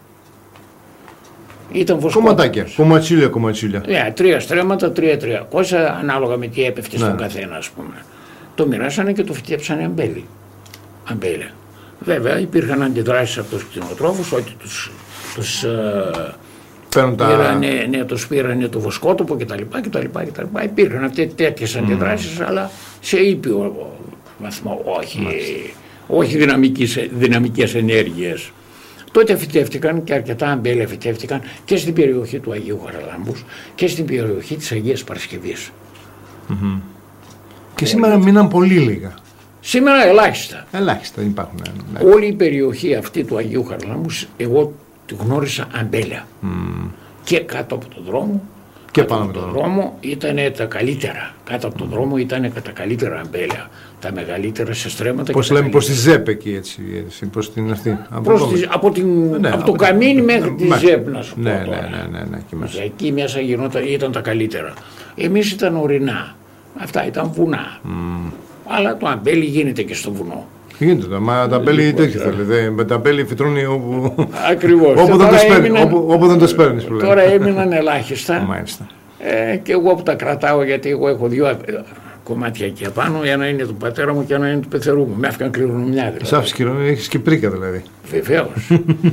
Ήταν βοσκότοπος. Κομματάκια, κομματσίλια, κομματσίλια. Yeah, τρία στρέμματα, τρία τριακόσια, ανάλογα με τι έπεφτε ναι. στον καθένα, ας πούμε. Το μοιράσανε και το φτιάξανε αμπέλι. Αμπέλια. Βέβαια υπήρχαν αντιδράσεις από τους κτηνοτρόφους, ότι τους, τους uh, πήρανε, ναι, τους πήρανε το βοσκότοπο κτλ. Υπήρχαν αυτές τέτοιες mm. αντιδράσεις, αλλά σε ήπιο βαθμό, όχι, όχι δυναμικές, δυναμικές ενέργειες. Τότε φυτεύτηκαν και αρκετά αμπέλια φυτεύτηκαν και στην περιοχή του Αγίου Χαραλάμπους και στην περιοχή της Αγίας Παρασκευής. Mm-hmm. Και σήμερα μείναν πολύ λίγα. Σήμερα ελάχιστα. Ελάχιστα υπάρχουν. Ναι. Όλη η περιοχή αυτή του Αγίου Χαραλάμπους εγώ τη γνώρισα αμπέλια. Mm. Και κάτω από τον δρόμο. Και κάτω πάνω από τον δρόμο ήταν τα καλύτερα. Κάτω από τον mm. δρόμο ήταν τα καλύτερα αμπέλια. Τα μεγαλύτερα σε στρέμματα. Πώς λέμε, προς τη ΖΕΠ εκεί, έτσι, έτσι προς την αυτή. Από, τη, από, την, ναι, από, από το καμίνι μέχρι τη ΖΕΠ, να σου πω. Ναι, ναι, ναι, ναι, ναι, και μέσα. Εκεί μέσα γινόταν, ήταν τα καλύτερα. Εμείς ήταν ορεινά. Αυτά ήταν βουνά. Mm. Αλλά το αμπέλι γίνεται και στο βουνό. Γίνεται, μα τα αμπέλι τέτοιο θέλει. Τα αμπέλι φυτρώνει όπου. Ακριβώς. Όπου δεν το σπέρνει. Όπου δεν το σπέρνει. Τώρα έμειναν ελάχιστα. Μάλιστα. Ε, και εγώ που τα κρατάω, γιατί εγώ έχω δύο κομμάτια εκεί απάνω, ένα είναι του πατέρα μου και ένα είναι του πεθερού μου. Με έφυγαν κληρονομιά δηλαδή. Σάφης κληρονομιά, έχεις και πρίκα δηλαδή. Βεβαίως.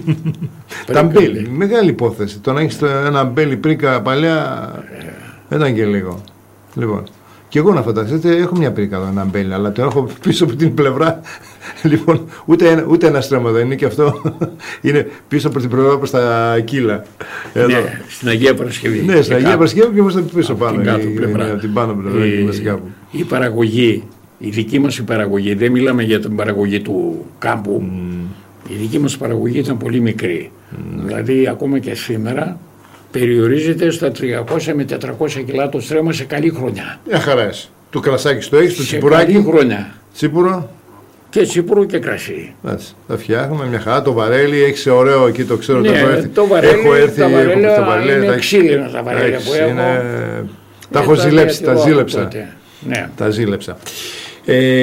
Τα αμπέλι, μεγάλη υπόθεση. Το να έχεις ένα αμπέλι πρίκα παλιά δεν ήταν και λίγο. Λοιπόν. Και εγώ να φανταστείτε, έχω μια πρίκα εδώ, ένα αμπέλι, αλλά το έχω πίσω από την πλευρά. Λοιπόν, ούτε ένα, ούτε ένα στρέμμα δεν είναι και αυτό. Είναι πίσω από την πλευρά προς τα κύλα. Εδώ. Ναι, στην Αγία Παρασκευή. Ναι, στην Αγία Παρασκευή και είμαστε πίσω από πάνω. Την κάτω πλευρά. Από την πάνω πλευρά. Η, η παραγωγή, η δική μας η παραγωγή, δεν μιλάμε για την παραγωγή του κάμπου. Mm. Η δική μας παραγωγή ήταν πολύ μικρή. Mm. Δηλαδή, ακόμα και σήμερα, περιορίζεται στα τριακόσια με τετρακόσια κιλά το στρέμμα σε καλή χρονιά. Μια χαρά. Το κρασάκι στο έχεις, το τσιπουράκι. Σε καλή χρονιά. Τσίπουρο. Και τσίπουρο και κρασί. Έτσι, τα φτιάχνουμε μια χαρά. Το βαρέλι έχει ωραίο εκεί, το ξέρω. Ναι, το, έχω έρθει. Το βαρέλι, έχω έρθει, τα βαρέλια, έχω, βαρέλια, είναι ξύλινα τα βαρέλια που έχω. Είναι... Τα έχω ζηλέψει, τα ζήλεψα. Ναι. Τα ζήλεψα. Ε,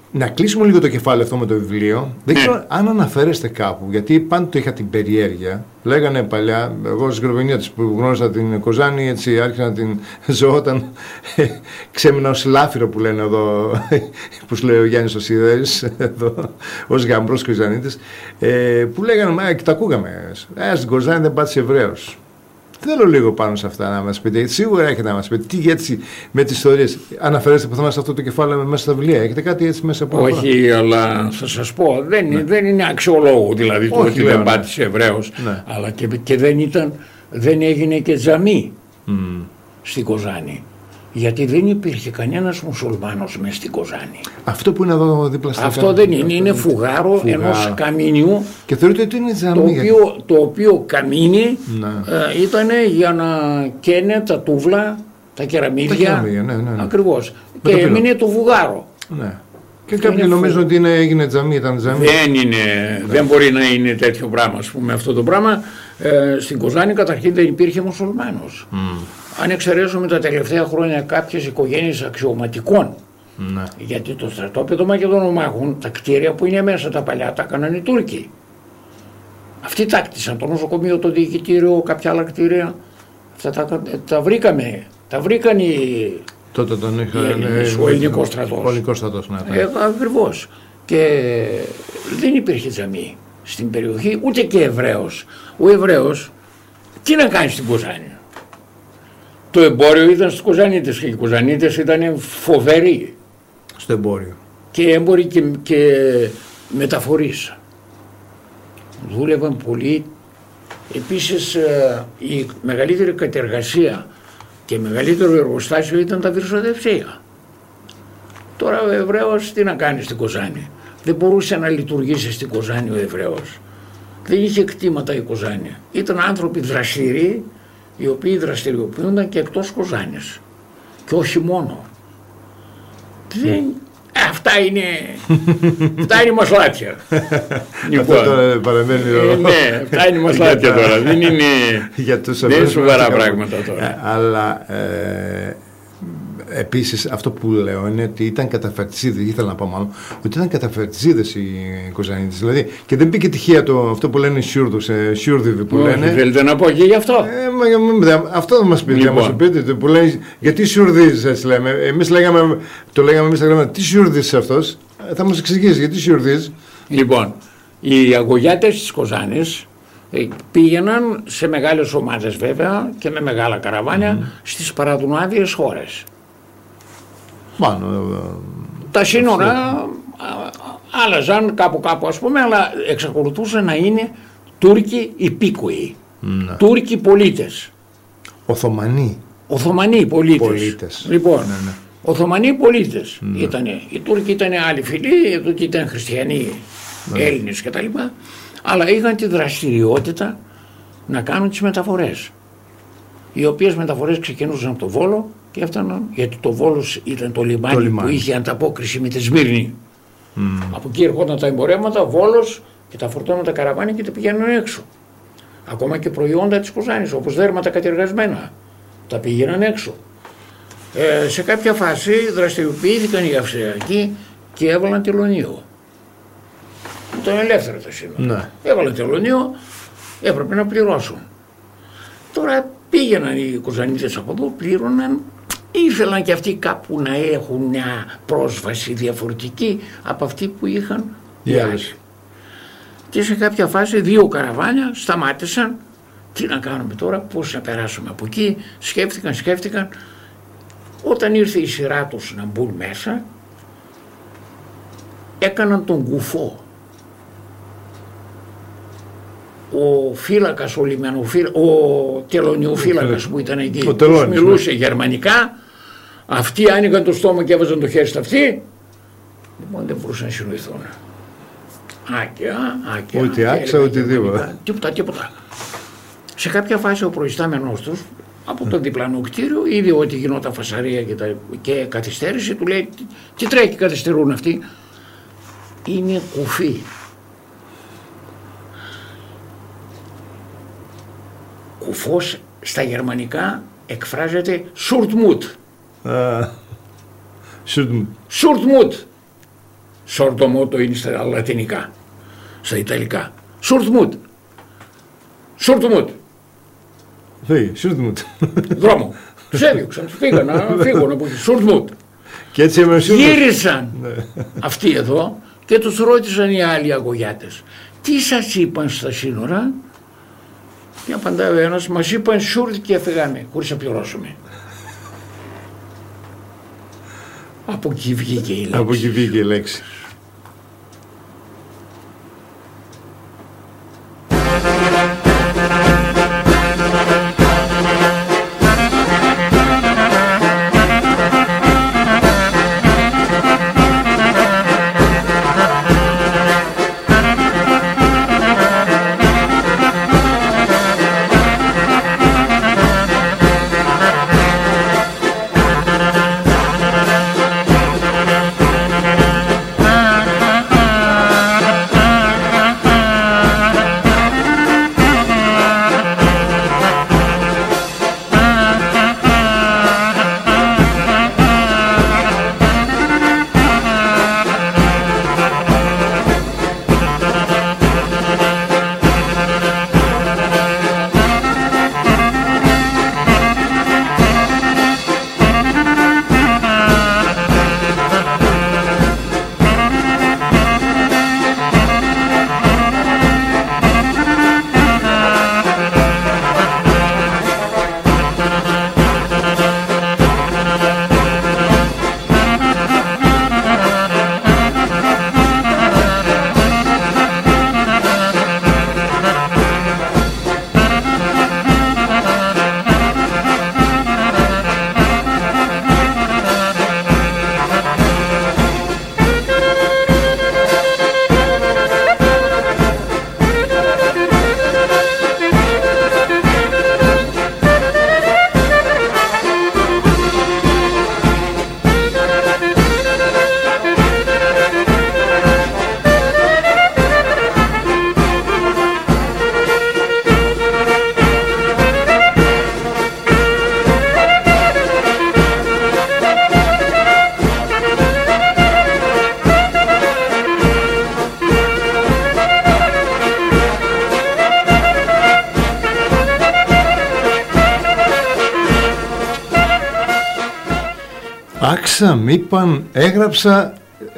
να κλείσουμε λίγο το κεφάλαιο αυτό με το βιβλίο. Δεν ναι. ξέρω αν αναφέρεστε κάπου, γιατί πάντοτε είχα την περιέργεια. Λέγανε παλιά, εγώ ως Γροβενιώτης που γνώρισα την Κοζάνη, έτσι άρχισα να την ζω όταν ξέμεινα ως λάφυρο που λένε εδώ, που σου λέει ο Γιάννης ο Σιδέρης, εδώ, ως γαμπρός Κοζανίτης, ε, που λέγανε, μα και τα ακούγαμε, ε, στην Κοζάνη δεν πάτησε Εβραίος. Θέλω λίγο πάνω σε αυτά να μας πείτε. Σίγουρα έχετε να μας πείτε. Τι έτσι με τις ιστορίες. Αναφέρεστε πουθενά σε αυτό το κεφάλαιο μέσα στα βιβλία. Έχετε κάτι έτσι μέσα από όλα. Όχι, αλλά θα σας πω. Δεν, ναι. δεν είναι αξιολόγο δηλαδή το Όχι, ότι λέω, δεν ναι. πάτησε Εβραίος. Ναι. Αλλά και, και δεν, ήταν, δεν έγινε και τζαμί mm. στην Κοζάνη. Γιατί δεν υπήρχε κανένας μουσουλμάνος μες στην Κοζάνη. Αυτό που είναι εδώ δίπλα στα Αυτό δεν είναι. Είναι φουγάρο, φουγάρο ενός καμίνιου. Και θεωρείτε ότι είναι τζαμί. Το οποίο, το οποίο καμίνι ναι. ε, ήταν για να καίνε τα τούβλα, τα κεραμίδια. Τα κεραμίδια, ναι, ναι, ναι. Ακριβώς. Και έμεινε το βουγάρο. Ναι. Και κάποιοι νομίζουν ότι είναι, έγινε τζαμί, ήταν τζαμί. Δεν είναι, ναι. δεν μπορεί να είναι τέτοιο πράγμα. Ας πούμε αυτό το πράγμα. Ε, στην Κοζάνη καταρχήν δεν υπήρχε μουσουλμάνος. Mm. Αν εξαιρέσουμε τα τελευταία χρόνια κάποιες οικογένειες αξιωματικών, ναι. γιατί το στρατόπεδο Μακεδόνων Μάχων, τα κτίρια που είναι μέσα τα παλιά τα έκαναν οι Τούρκοι. Αυτοί τάκτισαν το νοσοκομείο, το διοικητήριο, κάποια άλλα κτίρια. Αυτά τα, τα βρήκαμε. Τα βρήκαν οι. Τότε τον είχα. Ο ελληνικός στρατός. Ο ελληνικός στρατός, ναι. Ε, ακριβώς. Και δεν υπήρχε τζαμί στην περιοχή, ούτε και Εβραίος. Ο Εβραίος τι να κάνει στην Κοζάνη. Το εμπόριο ήταν στους Κοζανίτες και οι Κοζανίτες ήταν φοβεροί. Στο εμπόριο. Και έμποροι και, και μεταφορείς. Δούλευαν πολύ. Επίσης η μεγαλύτερη κατεργασία και μεγαλύτερο εργοστάσιο ήταν τα βυρσοδευτεία. Τώρα ο Εβραίος τι να κάνει στην Κοζάνη. Δεν μπορούσε να λειτουργήσει στην Κοζάνη ο Εβραίος. Δεν είχε κτήματα η Κοζάνη. Ήταν άνθρωποι δραστηριοί, οι οποίοι δραστηριοποιούνταν και εκτός Κοζάνης. Και όχι μόνο. Δεν... Αυτά είναι, αυτά είναι μασλάτια. Λοιπόν, αυτό το παραμένει ε, ναι, αυτά είναι μασλάτια τώρα. Δεν είναι, για τους δεν είναι σοβαρά πράγματα τώρα. Αλλά ε, επίσης αυτό που λέω είναι ότι ήταν καταφερτζίδες, ήθελα να πω μάλλον, ότι ήταν καταφερτζίδες οι Κοζανίτες. Δηλαδή, και δεν πήγε τυχαία το, αυτό που λένε Σιούρδους, ε, Σιούρδιδοι που λένε. Θέλετε να πω και γι' αυτό. Ε, μα, αυτό δεν μας πείτε, λοιπόν. πείτε που λένε, γιατί Σιούρδις έτσι λέμε. Εμείς λέγαμε, το λέγαμε εμείς, λέγαμε, τι Σιούρδις αυτός. Θα μας εξηγήσει γιατί Σιούρδις. Λοιπόν, οι αγωγιάτες της Κοζάνης πήγαιναν σε μεγάλες ομάδες βέβαια και με μεγάλα καραβάνια mm. στις παραδουνάδιες χώρες. Πάνω, τα σύνορα άλλαζαν κάπου κάπου ας πούμε, αλλά εξακολουθούσαν να είναι Τούρκοι υπήκοοι, ναι. Τούρκοι πολίτες. Οθωμανοί. Οθωμανοί πολίτες. πολίτες. Λοιπόν, ναι, ναι. Οθωμανοί πολίτες ναι. ήτανε. Οι Τούρκοι ήταν άλλοι φίλοι, οι Τούρκοι ήταν χριστιανοί, ναι. Έλληνες κτλ. Αλλά είχαν τη δραστηριότητα να κάνουν τις μεταφορές. Οι οποίες μεταφορές ξεκινούσαν από το Βόλο και έφταναν, γιατί το Βόλος ήταν το λιμάνι, το λιμάνι. που είχε ανταπόκριση με τη Σμύρνη. Mm. Από εκεί ερχόταν τα εμπορεύματα, Βόλος και τα φορτώναν τα καραβάνια και τα πηγαίνουν έξω. Ακόμα και προϊόντα της Κοζάνης, όπως δέρματα κατεργασμένα, τα πήγαιναν έξω. Ε, σε κάποια φάση δραστηριοποιήθηκαν οι Αυστριακοί και έβαλαν τελωνίο. Ήταν ελεύθερο το σύνορο. Ναι. Έβαλαν τελωνίο, έπρεπε να πληρώσουν. Τώρα πήγαιναν οι Κοζανίτες από εδώ, πλήρωναν, ήθελαν και αυτοί κάπου να έχουν μια πρόσβαση διαφορετική από αυτή που είχαν οι άλλοι. Και σε κάποια φάση δύο καραβάνια σταμάτησαν. Τι να κάνουμε τώρα, πώς να περάσουμε από εκεί. Σκέφτηκαν, σκέφτηκαν. Όταν ήρθε η σειρά τους να μπουν μέσα, έκαναν τον κουφό. Ο φύλακας, ο, λιμενοφύλα, ο τελωνιοφύλακας που ήταν εκεί, τους μιλούσε γερμανικά, αυτοί άνοιγαν το στόμα και έβαζαν το χέρι στα αυτή, λοιπόν δεν μπορούσαν να συνοηθούν. Άκια, άκια. Ούτε άξα, ούτε τίποτα. Τίποτα, τίποτα. Σε κάποια φάση ο προϊστάμενος τους, από το διπλανό κτίριο, είδε ότι γινόταν φασαρία και, τα, και καθυστέρηση, του λέει, τι τρέχει, καθυστερούν αυτοί. Είναι κουφοί. Κουφός στα γερμανικά εκφράζεται Σουρτμουτ. Σουρτμουτ. Σουρτμουτ. Σορτομότο είναι στα λατινικά, στα ιταλικά. Σουρτμούτ. Σουρτμούτ. Φύγει, σουρτμούτ. Δρόμο. Τους έδιωξαν, τους πήγαν να φύγουν από τη Σουρτμούτ. Και έτσι γύρισαν αυτοί εδώ και τους ρώτησαν οι άλλοι αγωγιάτες. Τι σας είπαν στα σύνορα? Και απαντάει ο ένας, μας είπαν σουρτ και έφυγαμε χωρίς να πληρώσουμε. Από εκεί βγήκε η λέξη. Από εκεί βγήκε η λέξη. Άξα, μ' είπαν, έγραψα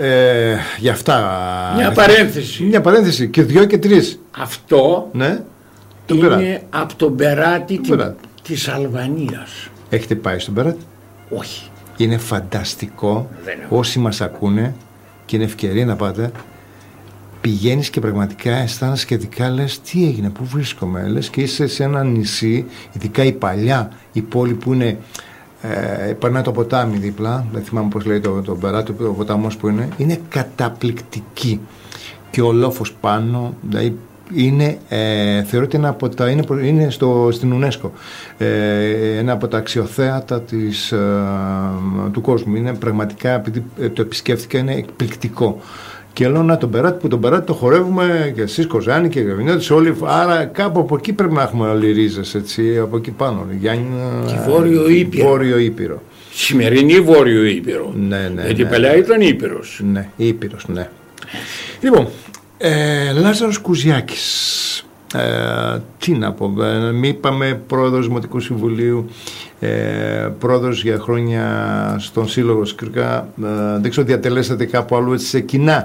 ε, για αυτά. Μια παρένθεση. Μια παρένθεση και δυο και τρεις. Αυτό ναι, είναι Περάτη. Από τον Περάτη τη, της Αλβανίας. Έχετε πάει στον Περάτη? Όχι. Είναι φανταστικό. Όσοι μας ακούνε και είναι ευκαιρία να πάτε, πηγαίνεις και πραγματικά αισθάνεσαι σχετικά, λες τι έγινε, πού βρίσκομαι, λες και είσαι σε ένα νησί, ειδικά η παλιά, η πόλη που είναι, ε, περνάει το ποτάμι δίπλα, δεν θυμάμαι πώς λέει το, το Περάτη, ο ποταμός που είναι, είναι καταπληκτική και ο λόφος πάνω, δηλαδή είναι, ε, θεωρώ ότι είναι, από τα, είναι, είναι στο, στην UNESCO, ε, ένα από τα αξιοθέατα της, ε, του κόσμου, είναι πραγματικά, επειδή το επισκέφθηκα, είναι εκπληκτικό. Και λέω να τον Περάτη, που τον Περάτη το χορεύουμε και εσείς Κοζάνη και Γαβινιώτης όλοι, άρα κάπου από εκεί πρέπει να έχουμε όλοι ρίζες, έτσι, από εκεί πάνω. Γιάννη, και Βόρειο Ήπειρο. Βόρειο Ήπειρο. Σημερινή Βόρειο Ήπειρο. Ναι, ναι. Γιατί ναι. παλιά ήταν Ήπειρος. Ναι, Ήπειρος, ναι. Λοιπόν, ε, Λάζαρος Κουζιάκης. Ε, τι να πω, ε, μη είπαμε πρόεδρος Δημοτικού Συμβουλίου, ε, πρόεδρος για χρόνια στον Σύλλογο Σκρικά, ε, δεν ξέρω διατελέσατε κάπου αλλού έτσι σε κοινά,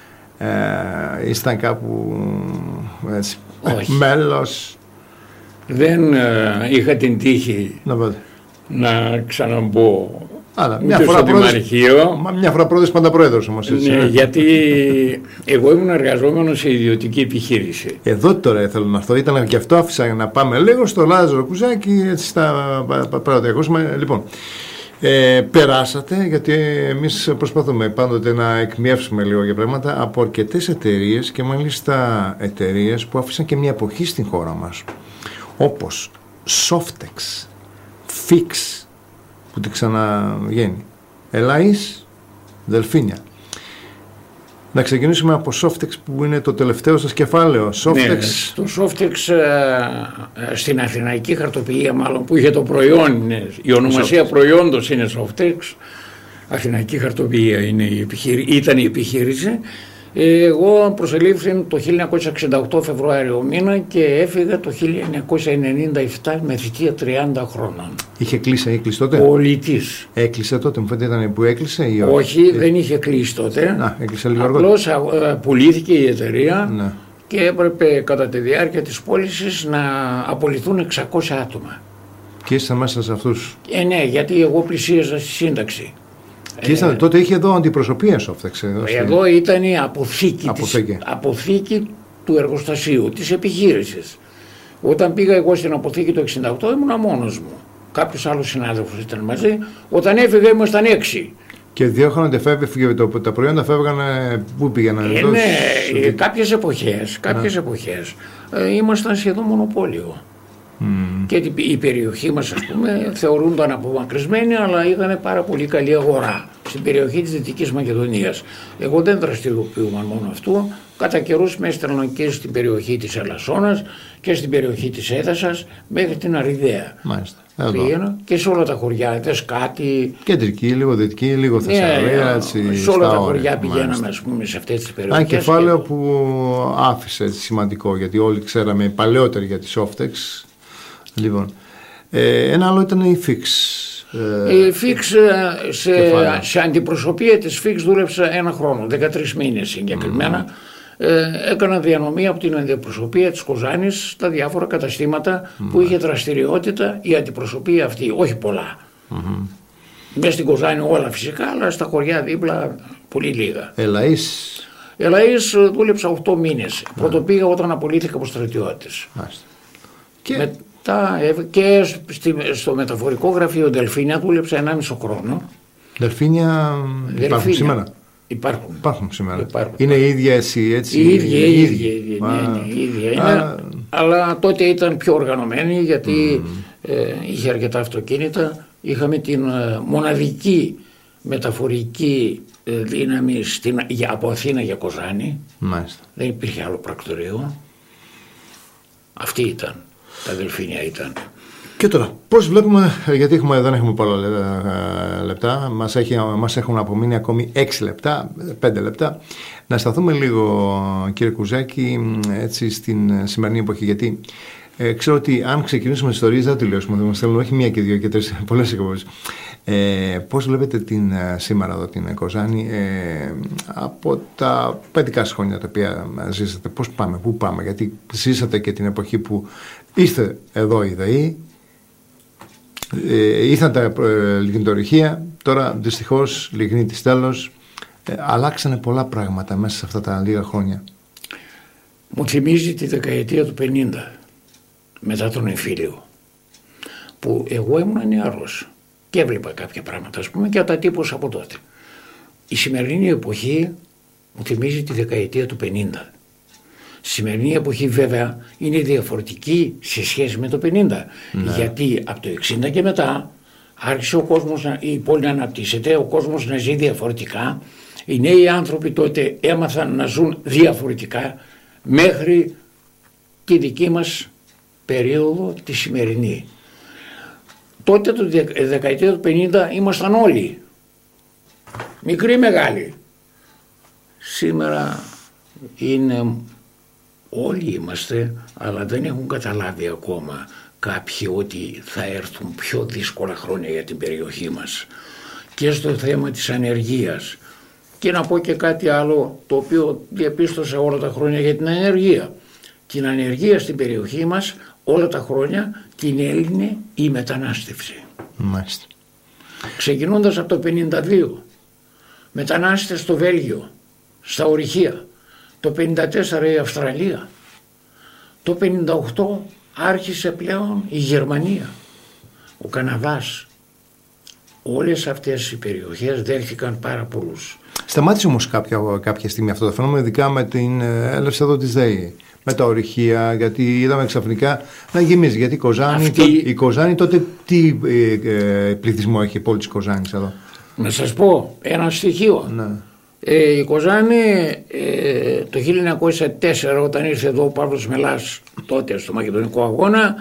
ε, ήσταν κάπου έτσι, μέλος? Δεν ε, είχα την τύχη να, να ξαναμπω. Άρα, μια, φορά πρόεδρος, μια φορά πρόεδρος, πάντα πρόεδρος όμως. Έτσι, ναι, γιατί εγώ ήμουν εργαζόμενος σε ιδιωτική επιχείρηση. Εδώ τώρα θέλω να έρθω, ήταν και αυτό, άφησα να πάμε λίγο στο Λάζαρο Κουζάκη, έτσι στα πράγματα ακούσουμε. Λοιπόν, ε, περάσατε, γιατί εμείς προσπαθούμε πάντοτε να εκμιεύσουμε λίγο για πράγματα, από αρκετές εταιρείες και μάλιστα εταιρείες που άφησαν και μια εποχή στην χώρα μας, όπως Softex, Fix, που τη ξαναγέννει, Ελάης, Δελφίνια. Να ξεκινήσουμε από Softex που είναι το τελευταίο σας κεφάλαιο. Softex. Ναι, το Softex ε, στην αθηναϊκή χαρτοποιία μάλλον που είχε το προϊόν, η ονομασία Softex. Προϊόντος είναι Softex, Αθηναϊκή Χαρτοβία είναι η επιχείρη, ήταν η επιχείρηση. Εγώ προσελήφθη το χίλια εννιακόσια εξήντα οκτώ Φεβρουάριο μήνα και έφυγα το χίλια εννιακόσια ενενήντα επτά με θητεία τριάντα χρόνων. Είχε κλείσει, έκλεισε τότε. Πολιτής. Έκλεισε τότε, μου φαίνεται ήταν που έκλεισε ή όχι. Όχι, ε... δεν είχε κλείσει τότε. Να, έκλεισε λίγο αργότερα. Απλώς πουλήθηκε η εταιρεία, ναι. Και έπρεπε κατά τη διάρκεια της πώλησης να απολυθούν εξακόσια άτομα. Και ήσασταν μέσα σε αυτούς. Ε, ναι, γιατί εγώ πλησίαζα στη σύνταξη. Και ήσταν, ε, τότε είχε εδώ αντιπροσωπεία Softex. Εδώ, εδώ ήταν η αποθήκη, αποθήκη. Της, αποθήκη του εργοστασίου, της επιχείρησης. Όταν πήγα εγώ στην αποθήκη το εξήντα οκτώ ήμουν μόνος μου. Κάποιος άλλος συνάδελφος ήταν μαζί. Όταν έφυγα ήμασταν έξι. Και δύο χρόνια φεύγε, το, τα προϊόντα φεύγαν, πού πήγαιναν? Ε, ναι, ε, κάποιες εποχές, κάποιες εποχές ε, ήμασταν σχεδόν μονοπόλιο. Mm. Και η περιοχή μας, ας πούμε, θεωρούνταν απομακρυσμένη, αλλά ήταν πάρα πολύ καλή αγορά στην περιοχή της Δυτικής Μακεδονίας. Εγώ δεν δραστηριοποιούμαν μόνο αυτό. Κατά καιρούς με έστελναν και στην περιοχή της Ελασσόνας και στην περιοχή της Έδασας μέχρι την Αριδαία. Μάλιστα. Πήγαινα και σε όλα τα χωριά, κάτι. Κεντρική, λίγο δυτική, λίγο Θεσσαλία. Ναι, σε όλα τα χωριά πηγαίναμε, ας πούμε, σε αυτές τις περιοχές. Ένα κεφάλαιο και... που άφησε σημαντικό, γιατί όλοι ξέραμε παλαιότεροι για τη Softex. Λοιπόν, ε, ένα άλλο ήταν η Fix. Η Fix σε, σε αντιπροσωπεία της Fix δούλεψα ένα χρόνο, δεκατρείς μήνες συγκεκριμένα. Mm. Ε, έκανα διανομή από την αντιπροσωπεία της Κοζάνης στα διάφορα καταστήματα mm. που είχε δραστηριότητα η αντιπροσωπεία αυτή, όχι πολλά. Mm-hmm. Μέσα στην Κοζάνη όλα φυσικά, αλλά στα χωριά δίπλα πολύ λίγα. Ελαΐς. Ελαΐς δούλεψα οκτώ μήνες. Mm. Πρώτο πήγα όταν απολύθηκα από στρατιώτης. Και... Με, Τα, και στη, στο μεταφορικό γραφείο Δελφίνια δούλεψα ενάμιση χρόνο. Δελφίνια υπάρχουν σήμερα. Υπάρχουν. Υπάρχουν σήμερα. Υπάρχουν. Είναι η ίδια εσύ, έτσι. Η ίδια, η ίδια, η ίδια, ναι, ναι, η ίδια είναι, α... αλλά τότε ήταν πιο οργανωμένη γιατί mm. ε, είχε αρκετά αυτοκίνητα. Είχαμε την ε, μοναδική μεταφορική ε, δύναμη στην, για, από Αθήνα για Κοζάνη. Μάλιστα. Δεν υπήρχε άλλο πρακτορείο. Αυτή ήταν. Τα Δελφίνια ήταν. Και τώρα, πώς βλέπουμε, γιατί έχουμε, δεν έχουμε πολλά λεπτά, μας, έχει, μας έχουν απομείνει ακόμη έξι λεπτά, πέντε λεπτά, να σταθούμε λίγο, κύριε Κουζάκη, έτσι στην σημερινή εποχή, γιατί ε, ξέρω ότι αν ξεκινήσουμε τις ιστορίες δεν θα τελειώσουμε, θα μας στέλνουν όχι μία και δύο και τρεις, πολλές εκπομπές. Ε, πώς βλέπετε την, σήμερα εδώ την Κοζάνη ε, από τα παιδικά χρόνια τα οποία ζήσατε, πώς πάμε, πού πάμε, γιατί ζήσατε και την εποχή που είστε εδώ οι ΔΕΗ, ε, ήρθαν τα ε, λιγνητορυχεία, τώρα δυστυχώς λιγνίτης τέλος, ε, αλλάξανε πολλά πράγματα μέσα σε αυτά τα λίγα χρόνια. Μου θυμίζει τη δεκαετία του πενήντα μετά τον εμφύλιο που εγώ ήμουν νεαρός και έβλεπα κάποια πράγματα, ας πούμε, και ατατύπωσα από τότε. Η σημερινή εποχή μου θυμίζει τη δεκαετία του πενήντα. Η σημερινή εποχή βέβαια είναι διαφορετική σε σχέση με το πενήντα. Ναι. Γιατί από το εξήντα και μετά άρχισε ο κόσμος, η πόλη να αναπτύσσεται, ο κόσμος να ζει διαφορετικά. Οι νέοι άνθρωποι τότε έμαθαν να ζουν διαφορετικά μέχρι τη δική μας περίοδο τη σημερινή. Τότε το δεκαετία του πενήντα ήμασταν όλοι, μικροί μεγάλοι. Σήμερα είναι, όλοι είμαστε, αλλά δεν έχουν καταλάβει ακόμα κάποιοι ότι θα έρθουν πιο δύσκολα χρόνια για την περιοχή μας και στο θέμα της ανεργίας. Και να πω και κάτι άλλο το οποίο διαπίστωσα όλα τα χρόνια για την ανεργία. Την ανεργία στην περιοχή μας όλα τα χρόνια την έλυνε η μετανάστευση. Μάλιστα. Ξεκινώντας από το πενήντα δύο, μετανάστες στο Βέλγιο, στα ορυχεία, το πενήντα τέσσερα η Αυστραλία, το πενήντα οκτώ άρχισε πλέον η Γερμανία, ο Καναδάς. Όλες αυτές οι περιοχές δέχτηκαν πάρα πολλούς. Σταμάτησε όμως κάποια, κάποια στιγμή αυτό το φαινόμενο, ειδικά με την έλευση εδώ της ΔΕΗ, με τα ορυχεία, γιατί είδαμε ξαφνικά να γεμίζει. Γιατί η Κοζάνη, Αυτή... το, η Κοζάνη τότε τι ε, ε, πληθυσμό έχει η πόλη της Κοζάνης εδώ? Να σας πω ένα στοιχείο. Ναι. Ε, η Κοζάνη ε, το χίλια εννιακόσια τέσσερα όταν ήρθε εδώ ο Παύλος Μελάς τότε στο Μακεδονικό Αγώνα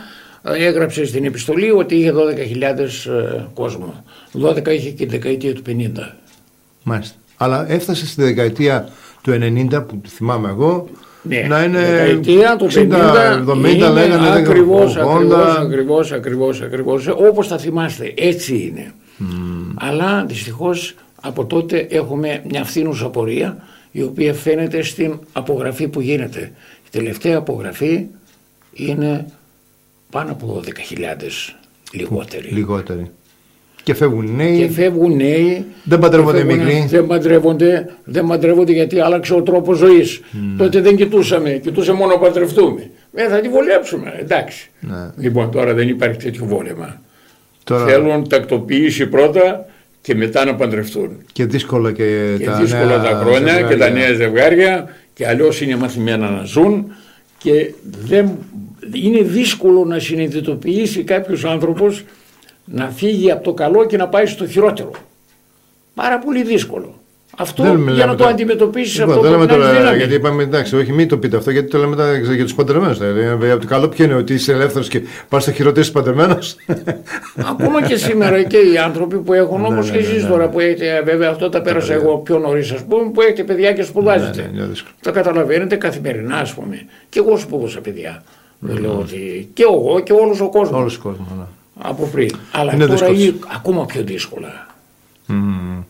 έγραψε στην επιστολή ότι είχε δώδεκα χιλιάδες ε, κόσμο. δώδεκα είχε και τη δεκαετία του πενήντα. Μάλιστα. Αλλά έφτασε στη δεκαετία του ενενήντα που θυμάμαι εγώ. Ναι, να είναι δεκαετία του εξήντα εβδομήντα λέγανε ακριβώς, ακριβώς, ακριβώς, ακριβώς, ακριβώς, όπως θα θυμάστε, έτσι είναι. Mm. Αλλά δυστυχώς από τότε έχουμε μια φθήνουσα πορεία, η οποία φαίνεται στην απογραφή που γίνεται. Η τελευταία απογραφή είναι πάνω από δώδεκα χιλιάδες λιγότεροι. Λιγότεροι. Και φεύγουν νέοι. Και φεύγουν νέοι. Δεν παντρεύονται οι μικροί. Δεν παντρεύονται, δεν παντρεύονται γιατί άλλαξε ο τρόπος ζωής. Mm. Τότε δεν κοιτούσαμε, κοιτούσαμε μόνο να παντρευτούμε. Ε, θα τη βολέψουμε, εντάξει. Ναι. Λοιπόν, τώρα δεν υπάρχει τέτοιο βόλεμα. Τώρα... Θέλουν τακτοποίηση πρώτα και μετά να παντρευτούν. Και δύσκολα και, και τα, δύσκολα νέα τα χρόνια ζευγάρια. Και τα νέα ζευγάρια, και αλλιώς είναι μαθημένα να ζουν, και δεν, είναι δύσκολο να συνειδητοποιήσει κάποιος άνθρωπος να φύγει από το καλό και να πάει στο χειρότερο. Πάρα πολύ δύσκολο. Αυτό για να το αντιμετωπίσεις αυτό το λέμε τώρα, δύναμη. γιατί είπαμε εντάξει, όχι μην το πείτε αυτό, γιατί το λέμε τα, για τους παντρεμένους. Δηλαδή, από το καλό ποιο είναι, ότι είσαι ελεύθερος και πας στο χειρότερο είσαι παντρεμένος. Ακόμα και σήμερα και οι άνθρωποι που έχουν, όπως και εσείς τώρα που έχετε, βέβαια αυτό τα πέρασα εγώ πιο νωρίς, ας πούμε, που έχετε παιδιά και σπουδάζετε. Τα καταλαβαίνετε καθημερινά, ας πούμε. Και εγώ σπούδασα παιδιά. Δεν λέω ότι και εγώ και όλος ο κόσμος. Όλος ο κόσμος, ναι. Από πριν. Αλλά είναι τώρα είναι ακόμα πιο δύσκολα. Mm.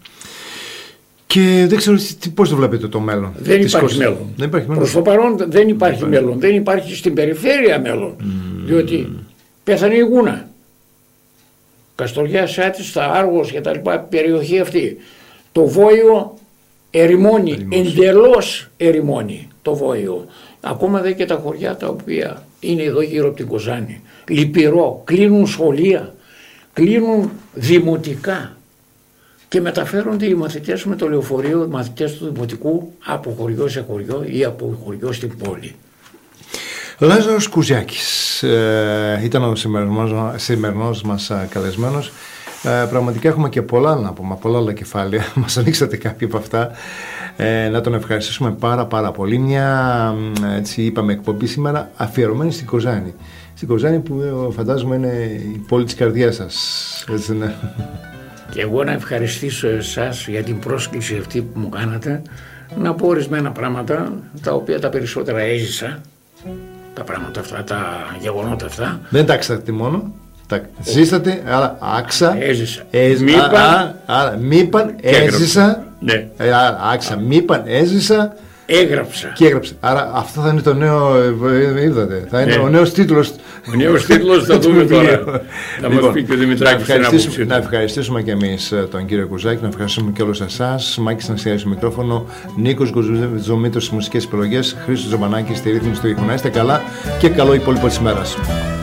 Και δεν ξέρω πώς το βλέπετε το μέλλον. Δεν υπάρχει μέλλον. Δεν υπάρχει μέλλον. Προς το παρόν δεν υπάρχει δεν μέλλον. Δεν υπάρχει στην περιφέρεια μέλλον. Mm. Διότι πέθανε η Γούνα. Καστοριά, Σάτιστα, Άργος και τα λοιπά, περιοχή αυτή. Το Βόιο ερημώνει, εντελώς ερημώνει το Βόιο. Ακόμα δε και τα χωριά τα οποία είναι εδώ γύρω από την Κοζάνη. Λυπηρό, κλείνουν σχολεία, κλείνουν δημοτικά και μεταφέρονται οι μαθητές με το λεωφορείο, οι μαθητές του δημοτικού από χωριό σε χωριό ή από χωριό στην πόλη. Λάζαρος Κουζιάκης ε, ήταν ο σημερινός, σημερινός μας ε, καλεσμένος. Ε, πραγματικά έχουμε και πολλά να πούμε, πολλά άλλα κεφάλαια. Μας ανοίξατε κάποια από αυτά. Ε, να τον ευχαριστήσουμε πάρα πάρα πολύ. Μια έτσι είπαμε εκπομπή σήμερα αφιερωμένη στην Κοζάνη. Στην Κοζάνη που φαντάζομαι είναι η πόλη της καρδιάς σας. Έτσι, ναι. Και εγώ να ευχαριστήσω εσάς για την πρόσκληση αυτή που μου κάνατε, να πω ορισμένα πράγματα τα οποία τα περισσότερα έζησα, τα πράγματα αυτά, τα γεγονότα αυτά. Δεν τα άξατε μόνο, τα ζήσατε, άρα άξα, έζησα, έζησα, μήπαν, α, άρα μήπαν, έζησα, ναι. άρα άξα, μήπαν, έζησα, έγραψα. Και έγραψε. Άρα αυτό θα είναι το νέο, είδατε, θα είναι ναι. ο νέος τίτλος. Ο νέος τίτλος θα δούμε τώρα. Θα λοιπόν, μας πει και ο Δημητράκης. Να ευχαριστήσουμε, να ευχαριστήσουμε και εμείς τον κύριο Κουζάκη, να ευχαριστούμε και όλους εσάς. Μάκης Νασιάδης στο μικρόφωνο, Νίκος Γκοζομήτρος στις μουσικές επιλογές, Χρήστος Ζωμανάκης στη ρύθμιση του ήχου. Να είστε καλά και καλό υπόλοιπο της ημέρας.